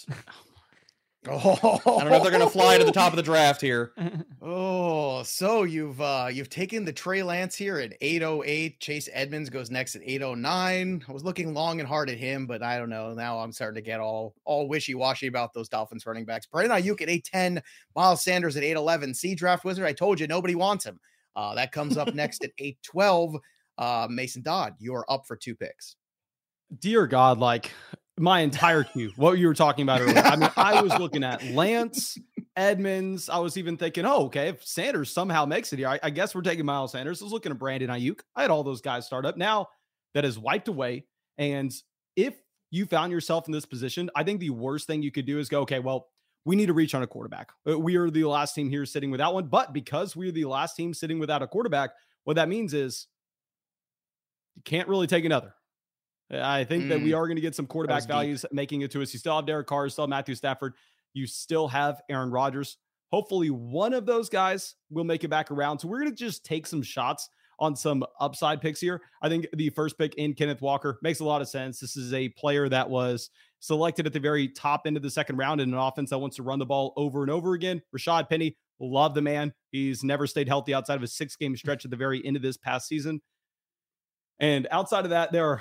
Oh, I don't know if they're going to fly to the top of the draft here. Oh, so you've uh, you've taken the Trey Lance here at eight oh eight. Chase Edmonds goes next at eight oh nine. I was looking long and hard at him, but I don't know. Now I'm starting to get all all wishy-washy about those Dolphins running backs. Brandon Ayuk at eight ten. Miles Sanders at eight eleven. See, Draft Wizard, I told you nobody wants him. Uh, that comes up next at eight twelve. Uh, Mason Dodd, you're up for two picks. Dear God, like my entire queue, what you were talking about earlier. I mean, I was looking at Lance, Edmonds. I was even thinking, oh, okay, if Sanders somehow makes it here, I, I guess we're taking Miles Sanders. I was looking at Brandon Ayuk. I had all those guys start up. Now that is wiped away. And if you found yourself in this position, I think the worst thing you could do is go, okay, well, we need to reach on a quarterback. We are the last team here sitting without one. But because we're the last team sitting without a quarterback, what that means is you can't really take another. I think mm. that we are going to get some quarterback values deep. Making it to us. You still have Derek Carr, you still have Matthew Stafford. You still have Aaron Rodgers. Hopefully one of those guys will make it back around. So we're going to just take some shots on some upside picks here. I think the first pick in Kenneth Walker makes a lot of sense. This is a player that was selected at the very top end of the second round in an offense that wants to run the ball over and over again. Rashad Penny, love the man. He's never stayed healthy outside of a six-game stretch at the very end of this past season. And outside of that, there are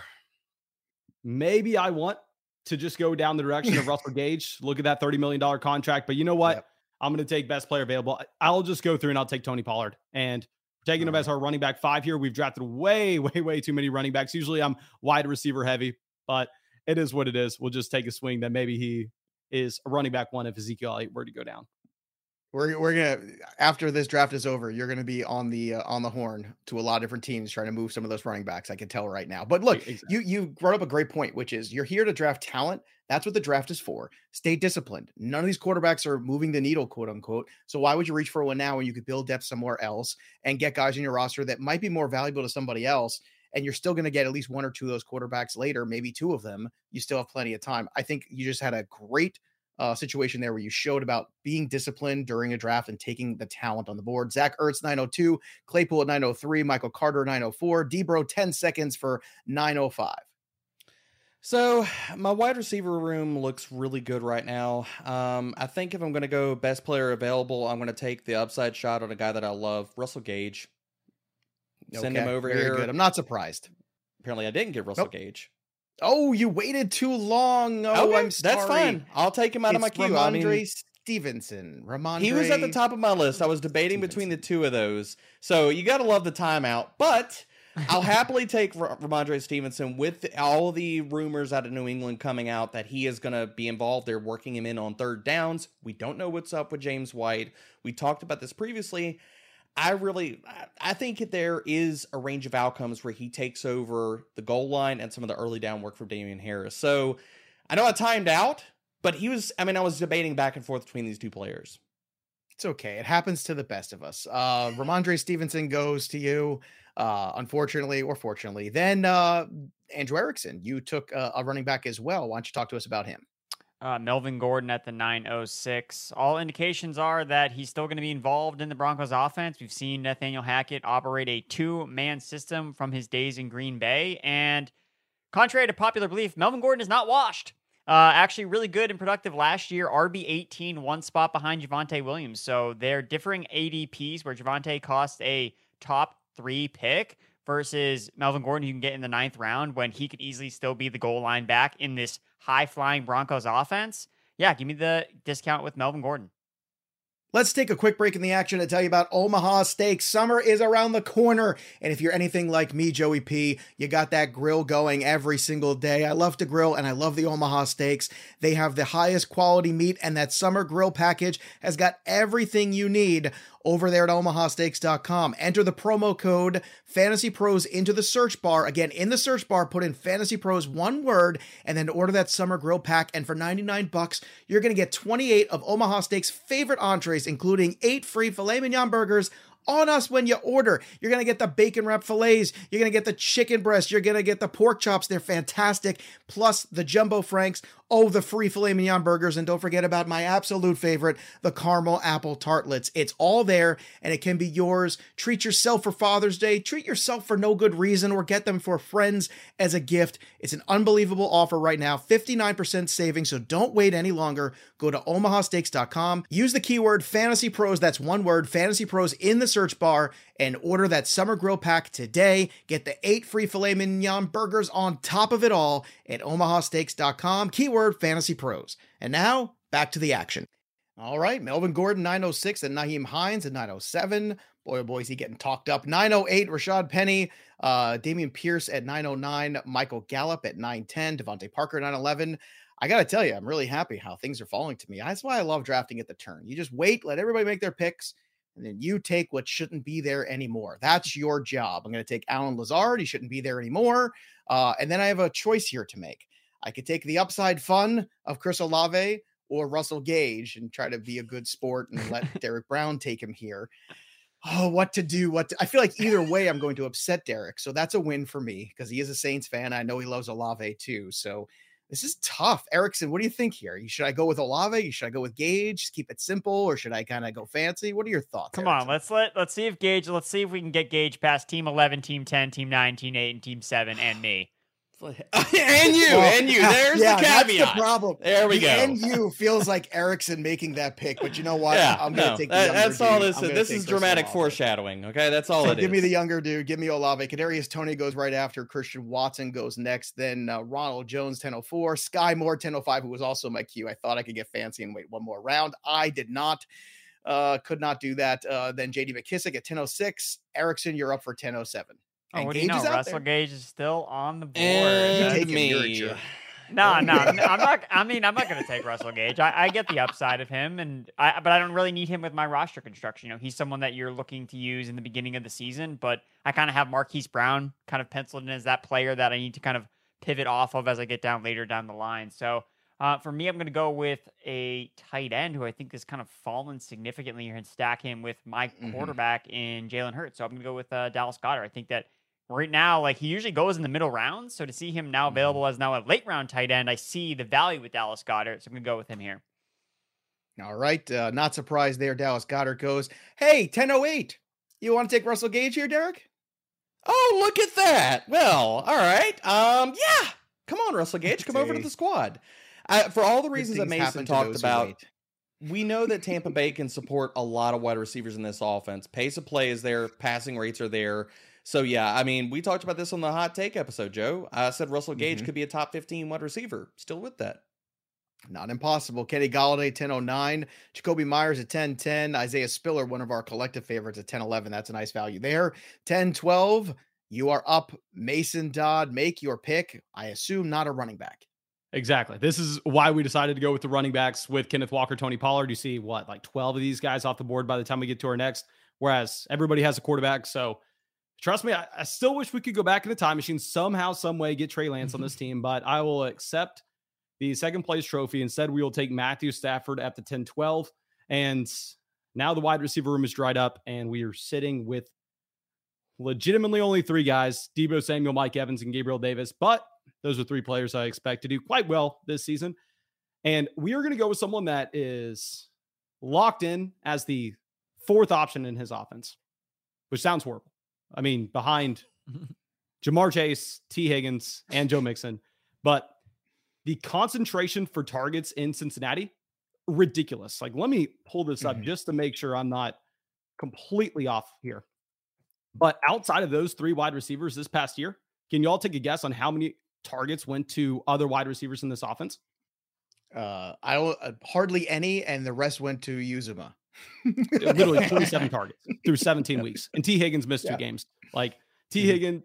maybe I want to just go down the direction of Russell Gage. Look at that thirty million dollars contract. But you know what? Yep. I'm going to take best player available. I'll just go through and I'll take Tony Pollard. And we're taking him as our running back five here. We've drafted way, way, way too many running backs. Usually I'm wide receiver heavy, but it is what it is. We'll just take a swing that maybe he is a running back one if Ezekiel Elliott were to go down. We're we're gonna after this draft is over, you're gonna be on the uh, on the horn to a lot of different teams trying to move some of those running backs. I can tell right now. But look, exactly. you you brought up a great point, which is you're here to draft talent. That's what the draft is for. Stay disciplined. None of these quarterbacks are moving the needle, quote unquote. So why would you reach for one now when you could build depth somewhere else and get guys in your roster that might be more valuable to somebody else? And you're still going to get at least one or two of those quarterbacks later, maybe two of them. You still have plenty of time. I think you just had a great Uh, situation there where you showed about being disciplined during a draft and taking the talent on the board. Zach Ertz, nine oh two, Claypool at nine oh three, Michael Carter, nine oh four, Debro, ten seconds for nine oh five. So my wide receiver room looks really good right now. Um, I think if I'm going to go best player available, I'm going to take the upside shot on a guy that I love, Russell Gage. Send okay, him over very here. Good. I'm not surprised. Apparently I didn't get Russell nope. Gage. Oh, you waited too long. Oh, okay, I'm sorry. That's fine. I'll take him out it's of my queue. Ramondre I mean, Stevenson. Ramondre. He was at the top of my list. I was debating Stevenson. between the two of those. So you got to love the timeout. But I'll happily take R- Ramondre Stevenson with all the rumors out of New England coming out that he is going to be involved. They're working him in on third downs. We don't know what's up with James White. We talked about this previously. I really, I think there is a range of outcomes where he takes over the goal line and some of the early down work for Damian Harris. So I know I timed out, but he was, I mean, I was debating back and forth between these two players. It's okay. It happens to the best of us. Uh, Ramondre Stevenson goes to you, uh, unfortunately or fortunately. Then uh, Andrew Erickson, you took a, a running back as well. Why don't you talk to us about him? Uh, Melvin Gordon at the nine oh six. All indications are that he's still going to be involved in the Broncos offense. We've seen Nathaniel Hackett operate a two-man system from his days in Green Bay. And contrary to popular belief, Melvin Gordon is not washed. Uh, actually really good and productive last year. R B eighteen, one spot behind Javonte Williams. So they're differing A D Ps where Javonte costs a top three pick versus Melvin Gordon, you can get in the ninth round when he could easily still be the goal line back in this high-flying Broncos offense. Yeah, give me the discount with Melvin Gordon. Let's take a quick break in the action to tell you about Omaha Steaks. Summer is around the corner, and if you're anything like me, Joey P, you got that grill going every single day. I love to grill, and I love the Omaha Steaks. They have the highest quality meat, and that summer grill package has got everything you need over there at omaha steaks dot com. Enter the promo code Fantasy Pros into the search bar. Again, in the search bar, put in Fantasy Pros, one word, and then order that summer grill pack. And for ninety-nine bucks, you're going to get twenty-eight of Omaha Steaks' favorite entrees, including eight free filet mignon burgers on us when you order. You're going to get the bacon wrap fillets. You're going to get the chicken breast. You're going to get the pork chops. They're fantastic. Plus the jumbo franks. Oh, the free filet mignon burgers. And don't forget about my absolute favorite, the caramel apple tartlets. It's all there and it can be yours. Treat yourself for Father's Day. Treat yourself for no good reason or get them for friends as a gift. It's an unbelievable offer right now. fifty-nine percent savings. So don't wait any longer. Go to omaha steaks dot com. Use the keyword Fantasy Pros. That's one word, Fantasy Pros in the search bar and order that summer grill pack today. Get the eight free filet mignon burgers on top of it all at omaha steaks dot com. Keyword Fantasy Pros. And now back to the action. All right, Melvin Gordon, nine oh six, and Nyheim Hines at nine oh seven. Boy, oh boy, is he getting talked up. nine oh eight, Rashad Penny, uh, Damian Pierce at nine oh nine, Michael Gallup at nine ten, Devontae Parker at nine eleven. I got to tell you, I'm really happy how things are falling to me. That's why I love drafting at the turn. You just wait, let everybody make their picks, and then you take what shouldn't be there anymore. That's your job. I'm going to take Allen Lazard. He shouldn't be there anymore. Uh, and then I have a choice here to make. I could take the upside fun of Chris Olave or Russell Gage and try to be a good sport and let Derek Brown take him here. Oh, what to do? What to, I feel like either way, I'm going to upset Derek. So that's a win for me because he is a Saints fan. I know he loves Olave too. So this is tough. Erickson, what do you think here? Should I go with Olave? Should I go with Gage? Just keep it simple, or should I kind of go fancy? What are your thoughts? Come Erickson? on, let's let let's see if Gage. Let's see if we can get Gage past Team eleven, Team ten, Team nine, Team eight, and Team seven, and me. and you, well, and you. There's yeah, the caveat. That's the problem. There we the go. And you feels like Erickson making that pick, but you know what? Yeah, I'm going to no, take the that, younger That's all dude. this is. This is dramatic foreshadowing. Okay, that's all so it give is. me the younger dude. Give me Olave. Kadarius Toney goes right after. Christian Watson goes next. Then uh, Ronald Jones, ten oh four. Sky Moore, ten oh five, who was also my Q. I thought I could get fancy and wait one more round. I did not. Uh, could not do that. Uh, then J D McKissick at ten oh six. Erickson, you're up for ten oh seven. Oh, what do you know? Russell Gage is still on the board. And take me. Him, no, no, I'm not. I mean, I'm not going to take Russell Gage. I, I get the upside of him, and I, but I don't really need him with my roster construction. You know, he's someone that you're looking to use in the beginning of the season, but I kind of have Marquise Brown kind of penciled in as that player that I need to kind of pivot off of as I get down later down the line. So uh, for me, I'm going to go with a tight end who I think has kind of fallen significantly here and stack him with my Mm-hmm. quarterback in Jalen Hurts. So I'm going to go with uh, Dallas Goedert. I think that right now, like he usually goes in the middle rounds. So to see him now available as now a late round tight end, I see the value with Dallas Goedert. So I'm going to go with him here. All right. Uh, not surprised there. Dallas Goedert goes, hey, ten oh eight. You want to take Russell Gage here, Derek? Oh, look at that. Well, all right. Um, yeah. Come on, Russell Gage. Come over to the squad. Uh, for all the reasons that Mason talked about, we know that Tampa Bay can support a lot of wide receivers in this offense. Pace of play is there. Passing rates are there. So, yeah, I mean, we talked about this on the Hot Take episode, Joe. I said Russell Gage mm-hmm. could be a top fifteen wide receiver. Still with that. Not impossible. Kenny Golladay, ten oh nine. Jacoby Myers at ten ten. Isaiah Spiller, one of our collective favorites, at ten eleven. That's a nice value there. ten twelve. You are up. Mason Dodd, make your pick. I assume not a running back. Exactly. This is why we decided to go with the running backs with Kenneth Walker, Tony Pollard. You see, what, like twelve of these guys off the board by the time we get to our next, whereas everybody has a quarterback. So trust me, I, I still wish we could go back in the time machine somehow, some way, get Trey Lance on this team, but I will accept the second place trophy. Instead, we will take Matthew Stafford at the ten twelve. And now the wide receiver room is dried up, and we are sitting with legitimately only three guys, Deebo Samuel, Mike Evans, and Gabriel Davis. But those are three players I expect to do quite well this season. And we are going to go with someone that is locked in as the fourth option in his offense, which sounds horrible. I mean, behind Jamar Chase, T. Higgins, and Joe Mixon. But the concentration for targets in Cincinnati, ridiculous. Like, let me pull this up mm-hmm. just to make sure I'm not completely off here. But outside of those three wide receivers this past year, can y'all take a guess on how many targets went to other wide receivers in this offense? Uh, I uh, hardly any, and the rest went to Uzomah. Literally twenty-seven targets through seventeen weeks. And T. Higgins missed yeah. two games. Like, T. Mm-hmm. Higgins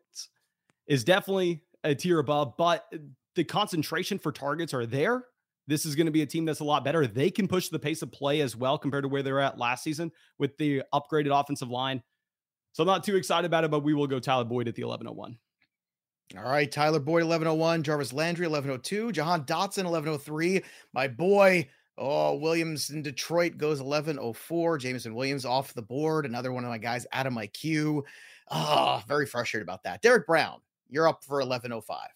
is definitely a tier above, but the concentration for targets are there. This is going to be a team that's a lot better. They can push the pace of play as well compared to where they were at last season with the upgraded offensive line. So I'm not too excited about it, but we will go Tyler Boyd at the eleven oh one. All right, Tyler Boyd, eleven oh one, Jarvis Landry, eleven oh two, Jahan Dotson, eleven oh three, my boy, oh, Williams in Detroit goes eleven oh four, Jameson Williams off the board, another one of my guys out of my queue. Ah, oh, very frustrated about that. Derek Brown, you're up for eleven oh five.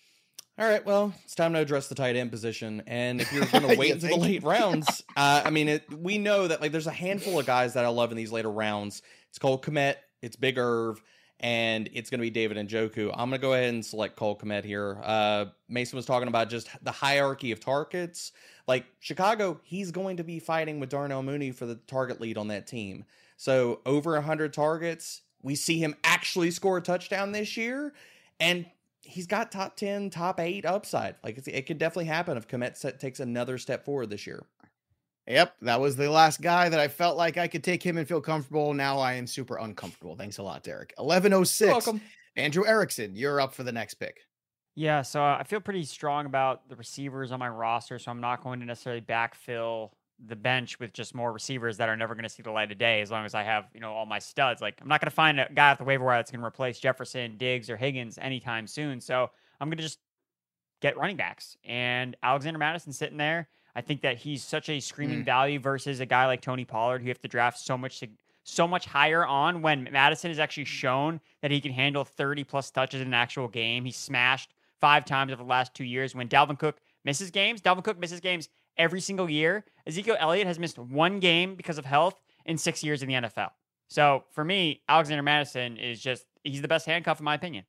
All right, well, it's time to address the tight end position. And if you're going to wait until the late rounds, uh, I mean, it, we know that like there's a handful of guys that I love in these later rounds. It's Cole Kmet, it's Big Irv, and it's going to be David Njoku. I'm going to go ahead and select Cole Kmet here. Uh, Mason was talking about just the hierarchy of targets. Like Chicago, he's going to be fighting with Darnell Mooney for the target lead on that team. So over one hundred targets, we see him actually score a touchdown this year, and he's got top ten, top eight upside. Like it's, it could definitely happen if Kmet set, takes another step forward this year. Yep, that was the last guy that I felt like I could take him and feel comfortable. Now I am super uncomfortable. Thanks a lot, Derek. eleven oh six. Welcome. Andrew Erickson, you're up for the next pick. Yeah, so I feel pretty strong about the receivers on my roster, so I'm not going to necessarily backfill the bench with just more receivers that are never going to see the light of day as long as I have, you know, all my studs. Like, I'm not going to find a guy off the waiver wire that's going to replace Jefferson, Diggs, or Higgins anytime soon. So I'm going to just get running backs. And Alexander Mattison sitting there, I think that he's such a screaming mm. value versus a guy like Tony Pollard who you have to draft so much so much higher on when Mattison has actually shown that he can handle thirty plus touches in an actual game. He smashed five times over the last two years. When Dalvin Cook misses games, Dalvin Cook misses games every single year. Ezekiel Elliott has missed one game because of health in six years in the N F L. So for me, Alexander Mattison is just, he's the best handcuff in my opinion.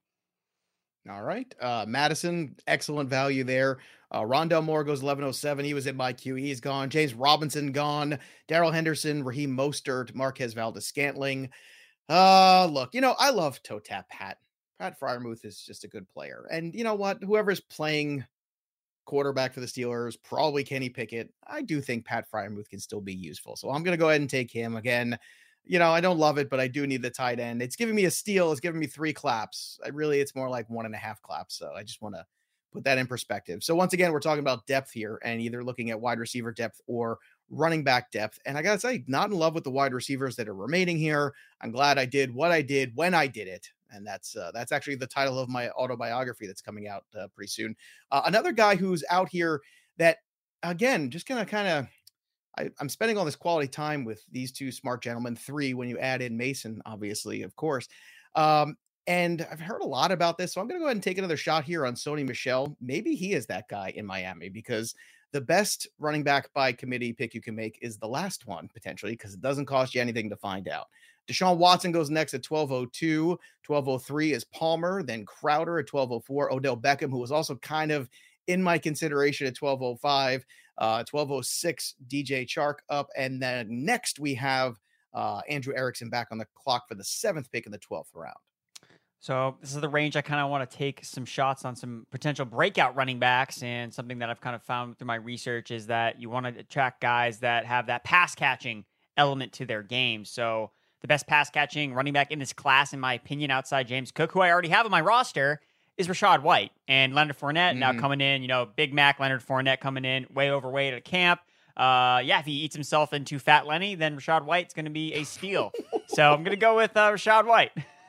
All right. Uh, Madison, excellent value there. Uh, Rondell Moore goes eleven oh seven. He was in my queue. He's gone. James Robinson gone. Darrell Henderson, Raheem Mostert, Marquez Valdes-Scantling. Uh, look, you know, I love toe tap Pat. Pat Freiermuth is just a good player. And you know what? Whoever's playing quarterback for the Steelers, probably Kenny Pickett. I do think Pat Freiermuth can still be useful. So I'm going to go ahead and take him again. You know, I don't love it, but I do need the tight end. It's giving me a steal. It's giving me three claps. I really, it's more like one and a half claps. So I just want to put that in perspective. So once again, we're talking about depth here and either looking at wide receiver depth or running back depth. And I got to say, not in love with the wide receivers that are remaining here. I'm glad I did what I did when I did it. And that's uh, that's actually the title of my autobiography that's coming out uh, pretty soon. Uh, another guy who's out here that, again, just gonna kind of, I'm spending all this quality time with these two smart gentlemen, three when you add in Mason, obviously, of course. Um, and I've heard a lot about this, so I'm going to go ahead and take another shot here on Sony Michel. Maybe he is that guy in Miami because the best running back by committee pick you can make is the last one, potentially, because it doesn't cost you anything to find out. Deshaun Watson goes next at twelve oh two. twelve oh three is Palmer, then Crowder at twelve oh four. Odell Beckham, who was also kind of in my consideration at twelve oh five. Uh, twelve oh six, D J Chark up. And then next we have uh, Andrew Erickson back on the clock for the seventh pick in the twelfth round. So this is the range I kind of want to take some shots on some potential breakout running backs. And something that I've kind of found through my research is that you want to attract guys that have that pass catching element to their game. So the best pass catching running back in this class, in my opinion, outside James Cook, who I already have on my roster, is Rachaad White. And Leonard Fournette mm-hmm. now coming in, you know, Big Mac Leonard Fournette coming in, way overweight at camp. Uh, yeah, if he eats himself into Fat Lenny, then Rachaad White's going to be a steal. So I'm going to go with uh, Rachaad White.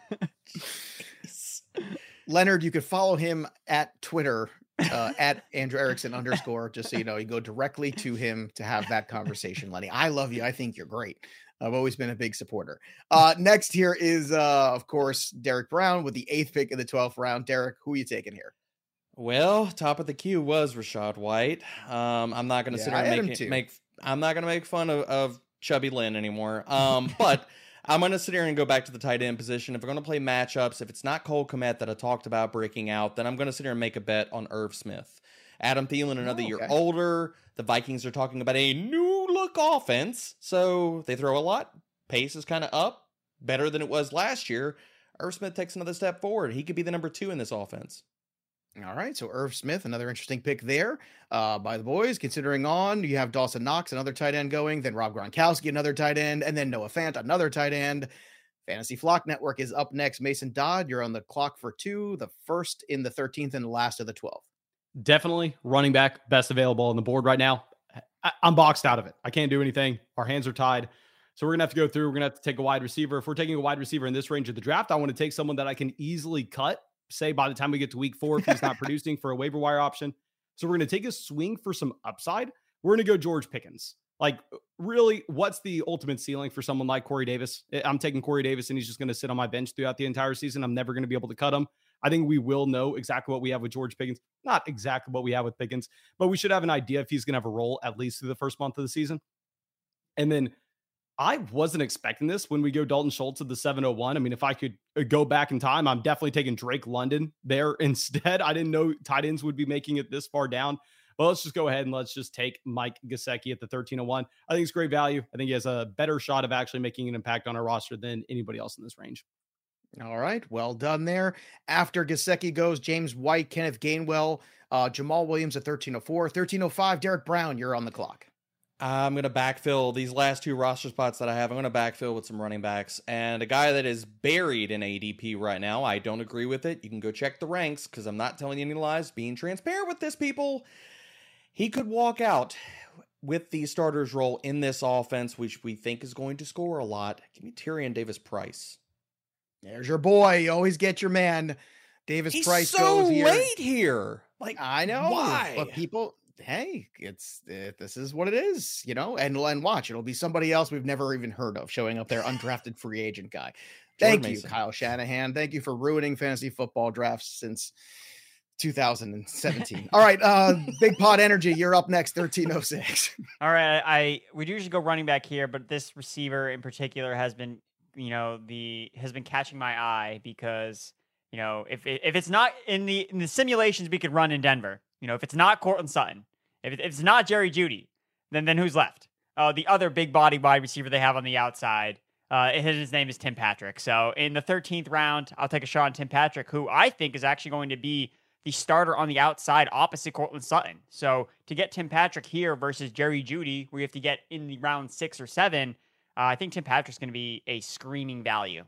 Leonard, you could follow him at Twitter, uh, at Andrew Erickson underscore, just so you know, you go directly to him to have that conversation, Lenny. I love you. I think you're great. I've always been a big supporter. Uh, next here is, uh, of course, Derek Brown with the eighth pick in the twelfth round. Derek, who are you taking here? Well, top of the queue was Rachaad White. Um, I'm not going to yeah, sit here and make, it, make. I'm not going to make fun of, of Chubby Lynn anymore. Um, but I'm going to sit here and go back to the tight end position. If we're going to play matchups, if it's not Cole Kmet that I talked about breaking out, then I'm going to sit here and make a bet on Irv Smith. Adam Thielen, another Oh, year okay. older. The Vikings are talking about a new look offense, so they throw a lot. Pace is kind of up, better than it was last year. Irv Smith takes another step forward. He could be the number two in this offense. All right, so Irv Smith, another interesting pick there uh, by the boys. Considering on, you have Dawson Knox, another tight end going, then Rob Gronkowski, another tight end, and then Noah Fant, another tight end. Fantasy Flock Network is up next. Mason Dodd, you're on the clock for two, the first in the thirteenth and the last of the twelve. Definitely running back, best available on the board right now. I, I'm boxed out of it. I can't do anything. Our hands are tied. So we're going to have to go through. We're going to have to take a wide receiver. If we're taking a wide receiver in this range of the draft, I want to take someone that I can easily cut, say by the time we get to week four, if he's not producing, for a waiver wire option. So we're going to take a swing for some upside. We're going to go George Pickens. Like, really, what's the ultimate ceiling for someone like Corey Davis? I'm taking Corey Davis and he's just going to sit on my bench throughout the entire season. I'm never going to be able to cut him. I think we will know exactly what we have with George Pickens. Not exactly what we have with Pickens, but we should have an idea if he's going to have a role at least through the first month of the season. And then I wasn't expecting this when we go Dalton Schultz at the seven oh one. I mean, if I could go back in time, I'm definitely taking Drake London there instead. I didn't know tight ends would be making it this far down. Well, let's just go ahead and let's just take Mike Gesicki at the thirteen oh one. I think it's great value. I think he has a better shot of actually making an impact on our roster than anybody else in this range. All right, well done there. After Gesicki goes James White, Kenneth Gainwell, uh, Jamal Williams at thirteen oh four. thirteen oh five, Derek Brown, you're on the clock. I'm going to backfill these last two roster spots that I have. I'm going to backfill with some running backs. And a guy that is buried in A D P right now, I don't agree with it. You can go check the ranks because I'm not telling you any lies. Being transparent with this, people. He could walk out with the starter's role in this offense, which we think is going to score a lot. Give me Tyrion Davis-Price. There's your boy. You always get your man. Davis He's Price so goes here. late here. Like, I know. why? But people, hey, it's uh, this is what it is, you know. And and watch, it'll be somebody else we've never even heard of showing up there, undrafted free agent guy. Thank Jordan you, Mason. Kyle Shanahan. Thank you for ruining fantasy football drafts since two thousand seventeen. All right, uh, Big Pod Energy, you're up next. thirteen oh six. All right, I we usually go running back here, but this receiver in particular has been, you know, the has been catching my eye because, you know, if it, if it's not in the in the simulations we could run in Denver, you know, if it's not Cortland Sutton, if, it, if it's not Jerry Jeudy, then then who's left? Uh, the other big body wide receiver they have on the outside, uh, his name is Tim Patrick. So in the thirteenth round, I'll take a shot on Tim Patrick, who I think is actually going to be the starter on the outside opposite Cortland Sutton. So to get Tim Patrick here versus Jerry Jeudy, where you have to get in the round six or seven, uh, I think Tim Patrick's going to be a screaming value.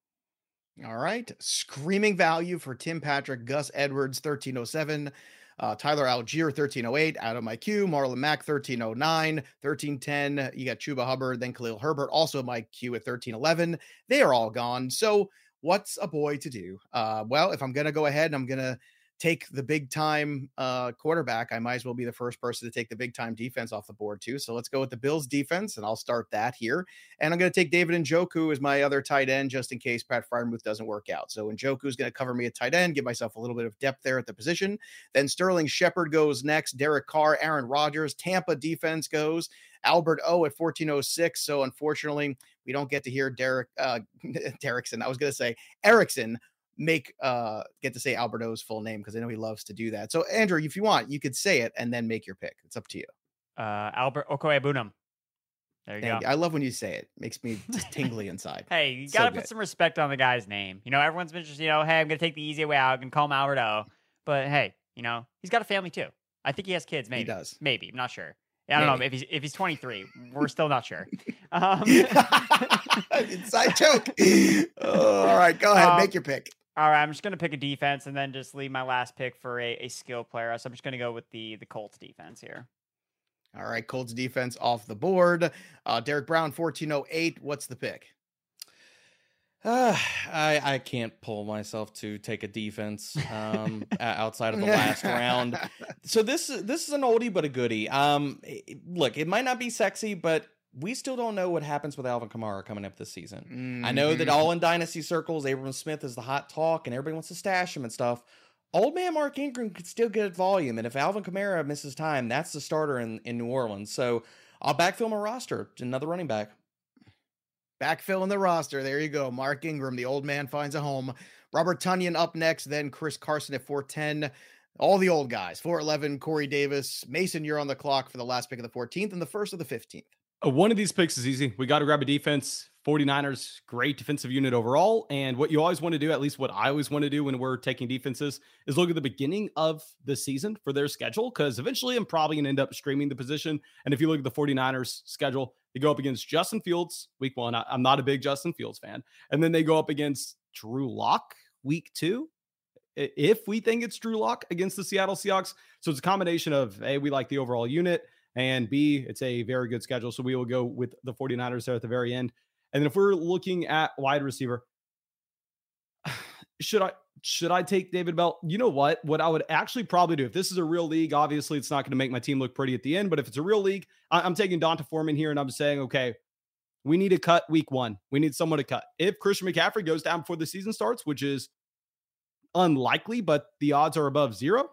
All right, screaming value for Tim Patrick, Gus Edwards, thirteen oh seven. Uh, Tyler Algier, thirteen oh eight. Adam I Q, Marlon Mack, thirteen oh nine. thirteen ten, you got Chuba Hubbard, then Khalil Herbert, also Mike Q at thirteen eleven. They are all gone. So what's a boy to do? Uh, well, if I'm going to go ahead and I'm going to take the big time uh, quarterback, I might as well be the first person to take the big time defense off the board too. So let's go with the Bills defense, and I'll start that here. And I'm going to take David Njoku as my other tight end, just in case Pat Freiermuth doesn't work out. So Njoku is going to cover me at tight end, give myself a little bit of depth there at the position. Then Sterling Shepard goes next. Derek Carr, Aaron Rodgers, Tampa defense goes. Albert O at fourteen oh six. So unfortunately, we don't get to hear Derek uh, Derrickson. I was going to say Erickson make uh get to say Alberto's full name because I know he loves to do that. So Andrew, if you want, you could say it and then make your pick. It's up to you. Uh, Albert Okoye-Bunam. There you Thank go. you. I love when you say it. Makes me just tingly inside. Hey, you So got to put good. some respect on the guy's name. You know, everyone's been just, you know, hey, I'm going to take the easy way out and call him Alberto. But hey, you know, he's got a family too. I think he has kids, maybe. He does. Maybe. I'm not sure. I don't Maybe. know if he's if he's twenty-three. We're still not sure. Um, Inside joke. Oh, all right, go ahead. Um, make your pick. All right, I'm just going to pick a defense and then just leave my last pick for a, a skill player. So I'm just going to go with the the Colts defense here. All right, Colts defense off the board. Uh, Derek Brown, fourteen oh eight. What's the pick? Uh, I I can't pull myself to take a defense um, o- outside of the last round. So this this is an oldie but a goodie. Um, it- look, it might not be sexy, but we still don't know what happens with Alvin Kamara coming up this season. I know that Mhm. all in dynasty circles, Abram Smith is the hot talk, and everybody wants to stash him and stuff. Old man Mark Ingram could still get volume, and if Alvin Kamara misses time, that's the starter in, in New Orleans. So I'll backfill my roster, another running back. Backfilling the roster. There you go. Mark Ingram, the old man, finds a home. Robert Tonyan up next, then Chris Carson at four ten. All the old guys. four eleven, Corey Davis. Mason, you're on the clock for the last pick of the fourteenth and the first of the fifteenth. Uh, One of these picks is easy. We got to grab a defense. forty-niners, great defensive unit overall. And what you always want to do, at least what I always want to do when we're taking defenses, is look at the beginning of the season for their schedule, because eventually I'm probably going to end up streaming the position. And if you look at the forty-niners schedule, they go up against Justin Fields week one. I, I'm not a big Justin Fields fan. And then they go up against Drew Lock week two, if we think it's Drew Lock against the Seattle Seahawks. So it's a combination of, A, we like the overall unit, and B, it's a very good schedule. So we will go with the forty-niners there at the very end. And then if we're looking at wide receiver, should I should I take David Bell? You know what? What I would actually probably do, if this is a real league, obviously it's not going to make my team look pretty at the end, but if it's a real league, I, I'm taking Donta Foreman here, and I'm saying, okay, we need to cut week one. We need someone to cut. If Christian McCaffrey goes down before the season starts, which is unlikely, but the odds are above zero,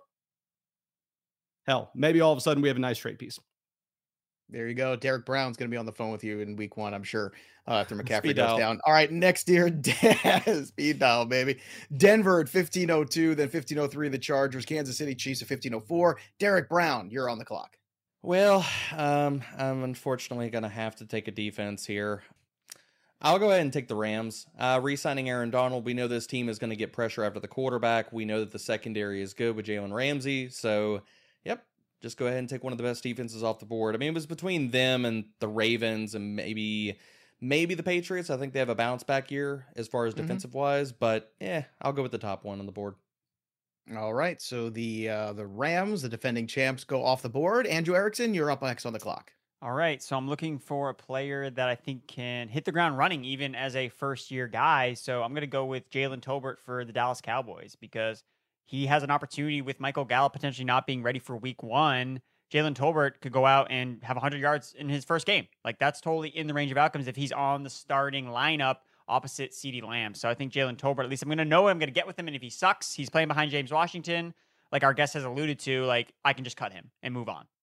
hell, maybe all of a sudden we have a nice trade piece. There you go. Derek Brown's going to be on the phone with you in week one, I'm sure, uh, after McCaffrey Speed goes dial. down. All right, next year, speed dial, baby. Denver at fifteen oh two, then fifteen oh three, the Chargers. Kansas City Chiefs at fifteen oh four. Derek Brown, you're on the clock. Well, um, I'm unfortunately going to have to take a defense here. I'll go ahead and take the Rams. Uh, re-signing Aaron Donald, we know this team is going to get pressure after the quarterback. We know that the secondary is good with Jalen Ramsey. So, yep, just go ahead and take one of the best defenses off the board. I mean, it was between them and the Ravens and maybe maybe the Patriots. I think they have a bounce back year as far as Mhm. defensive-wise. But, yeah, I'll go with the top one on the board. All right, so the uh, the Rams, the defending champs, go off the board. Andrew Erickson, you're up next on the clock. All right, so I'm looking for a player that I think can hit the ground running even as a first-year guy. So I'm going to go with Jalen Tolbert for the Dallas Cowboys because he has an opportunity with Michael Gallup potentially not being ready for week one. Jalen Tolbert could go out and have one hundred yards in his first game. Like, that's totally in the range of outcomes if he's on the starting lineup opposite CeeDee Lamb. So I think Jalen Tolbert, at least I'm going to know what I'm going to get with him. And if he sucks, he's playing behind James Washington, like our guest has alluded to, like, I can just cut him and move on.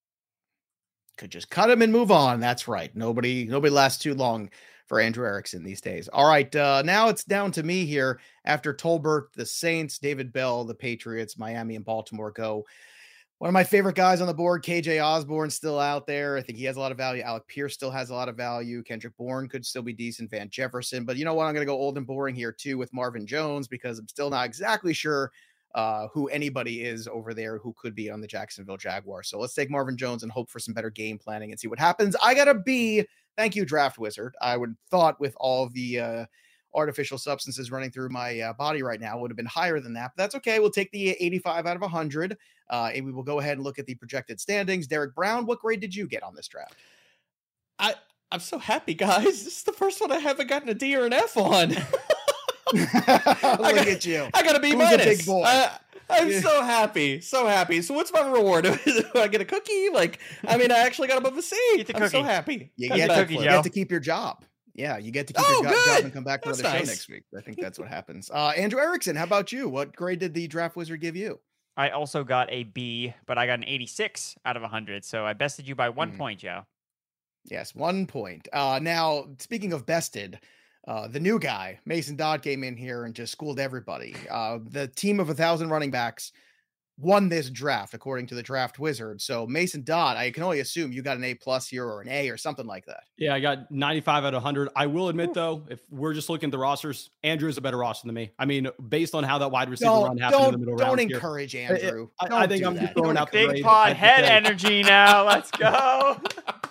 Could just cut him and move on. That's right. Nobody, nobody lasts too long for Andrew Erickson these days. All right. Uh, now it's down to me here. After Tolbert, the Saints, David Bell, the Patriots, Miami, and Baltimore go. One of my favorite guys on the board, K J Osborne, still out there. I think he has a lot of value. Alec Pierce still has a lot of value. Kendrick Bourne could still be decent. Van Jefferson. But you know what? I'm going to go old and boring here too with Marvin Jones because I'm still not exactly sure uh, who anybody is over there who could be on the Jacksonville Jaguars. So let's take Marvin Jones and hope for some better game planning and see what happens. I got a B. Thank you, Draft Wizard. I would thought with all of the uh, artificial substances running through my uh, body right now would have been higher than that, but that's okay. We'll take the eighty-five out of one hundred, uh, and we will go ahead and look at the projected standings. Derek Brown, what grade did you get on this draft? I, I'm so happy, guys. This is the first one I haven't gotten a D or an F on. Look got, at you. I got to be Who's a minus. big boy? Uh, I'm Yeah. so happy. So happy. So what's my reward? Do I get a cookie? Like, I mean, I actually got above a C. Get the I'm so cookie. happy. You Got get, the to, cookie, you Joe. get to keep your job. Yeah, you get to keep Oh, your jo- job good. and come back for That's another show nice. next week. I think that's what happens. Uh, Andrew Erickson, how about you? What grade did the Draft Wizard give you? I also got a B, but I got an eighty-six out of one hundred. So I bested you by one Hmm. point, Joe. Yes, one point. Uh, now, speaking of bested, uh, the new guy, Mason Dodd, came in here and just schooled everybody. Uh, the team of a thousand running backs won this draft, according to the Draft Wizard. So, Mason Dodd, I can only assume you got an A plus here or an A or something like that. Yeah, I got ninety-five out of one hundred. I will admit, though, if we're just looking at the rosters, Andrew is a better roster than me. I mean, based on how that wide receiver run Don't, happened in the don't, middle don't rounds here. encourage Andrew. I- I Don't think do I'm that. just throwing Don't out the encourage- Big grade. pod I head think- energy now. Let's go.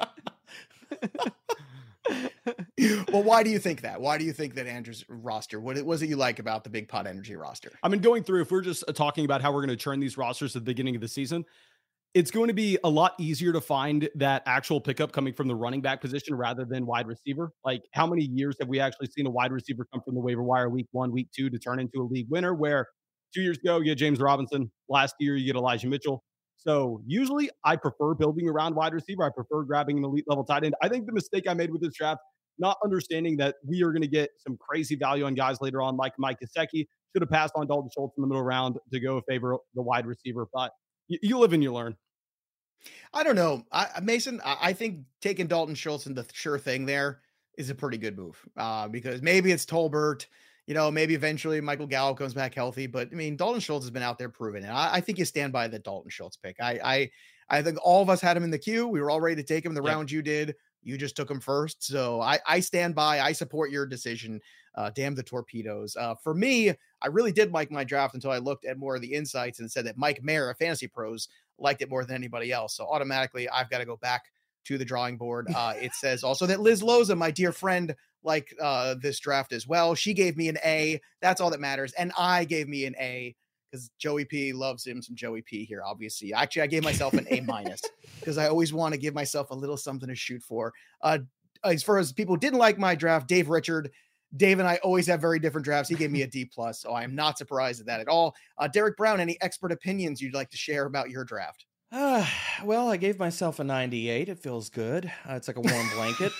Well, why do you think that? Why do you think that Andrew's roster? What was it you like about the Big Pot Energy roster? I mean, going through, if we're just uh, talking about how we're going to churn these rosters at the beginning of the season, it's going to be a lot easier to find that actual pickup coming from the running back position rather than wide receiver. Like, how many years have we actually seen a wide receiver come from the waiver wire week one, week two to turn into a league winner? Where two years ago, you get James Robinson. Last year, you get Elijah Mitchell. So usually I prefer building around wide receiver. I prefer grabbing an elite level tight end. I think the mistake I made with this draft, not understanding that we are going to get some crazy value on guys later on, like Mike Gesicki, should have passed on Dalton Schultz in the middle round to go favor the wide receiver. But you, you live and you learn. I don't know. I, Mason, I, I think taking Dalton Schultz and the sure thing there is a pretty good move uh, because maybe it's Tolbert, you know, maybe eventually Michael Gallup comes back healthy, but I mean, Dalton Schultz has been out there proving it. I, I think you stand by the Dalton Schultz pick. I, I, I think all of us had him in the queue. We were all ready to take him the yep. round you did. You just took him first. So I, I stand by, I support your decision. Uh, damn the torpedoes. Uh, for me, I really did like my draft until I looked at more of the insights and said that Mike Mayer of Fantasy Pros liked it more than anybody else. So automatically I've got to go back to the drawing board. Uh, it says also that Liz Loza, my dear friend, liked uh, this draft as well. She gave me an A. That's all that matters. And I gave me an A because Joey P loves him some Joey P here, obviously. Actually, I gave myself an A minus because I always want to give myself a little something to shoot for. Uh, as far as people didn't like my draft, Dave Richard, Dave and I always have very different drafts. He gave me a D plus, so I am not surprised at that at all. Uh, Derek Brown, any expert opinions you'd like to share about your draft? Uh, well, I gave myself a ninety-eight. It feels good. Uh, it's like a warm blanket.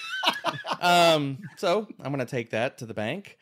um, so I'm going to take that to the bank.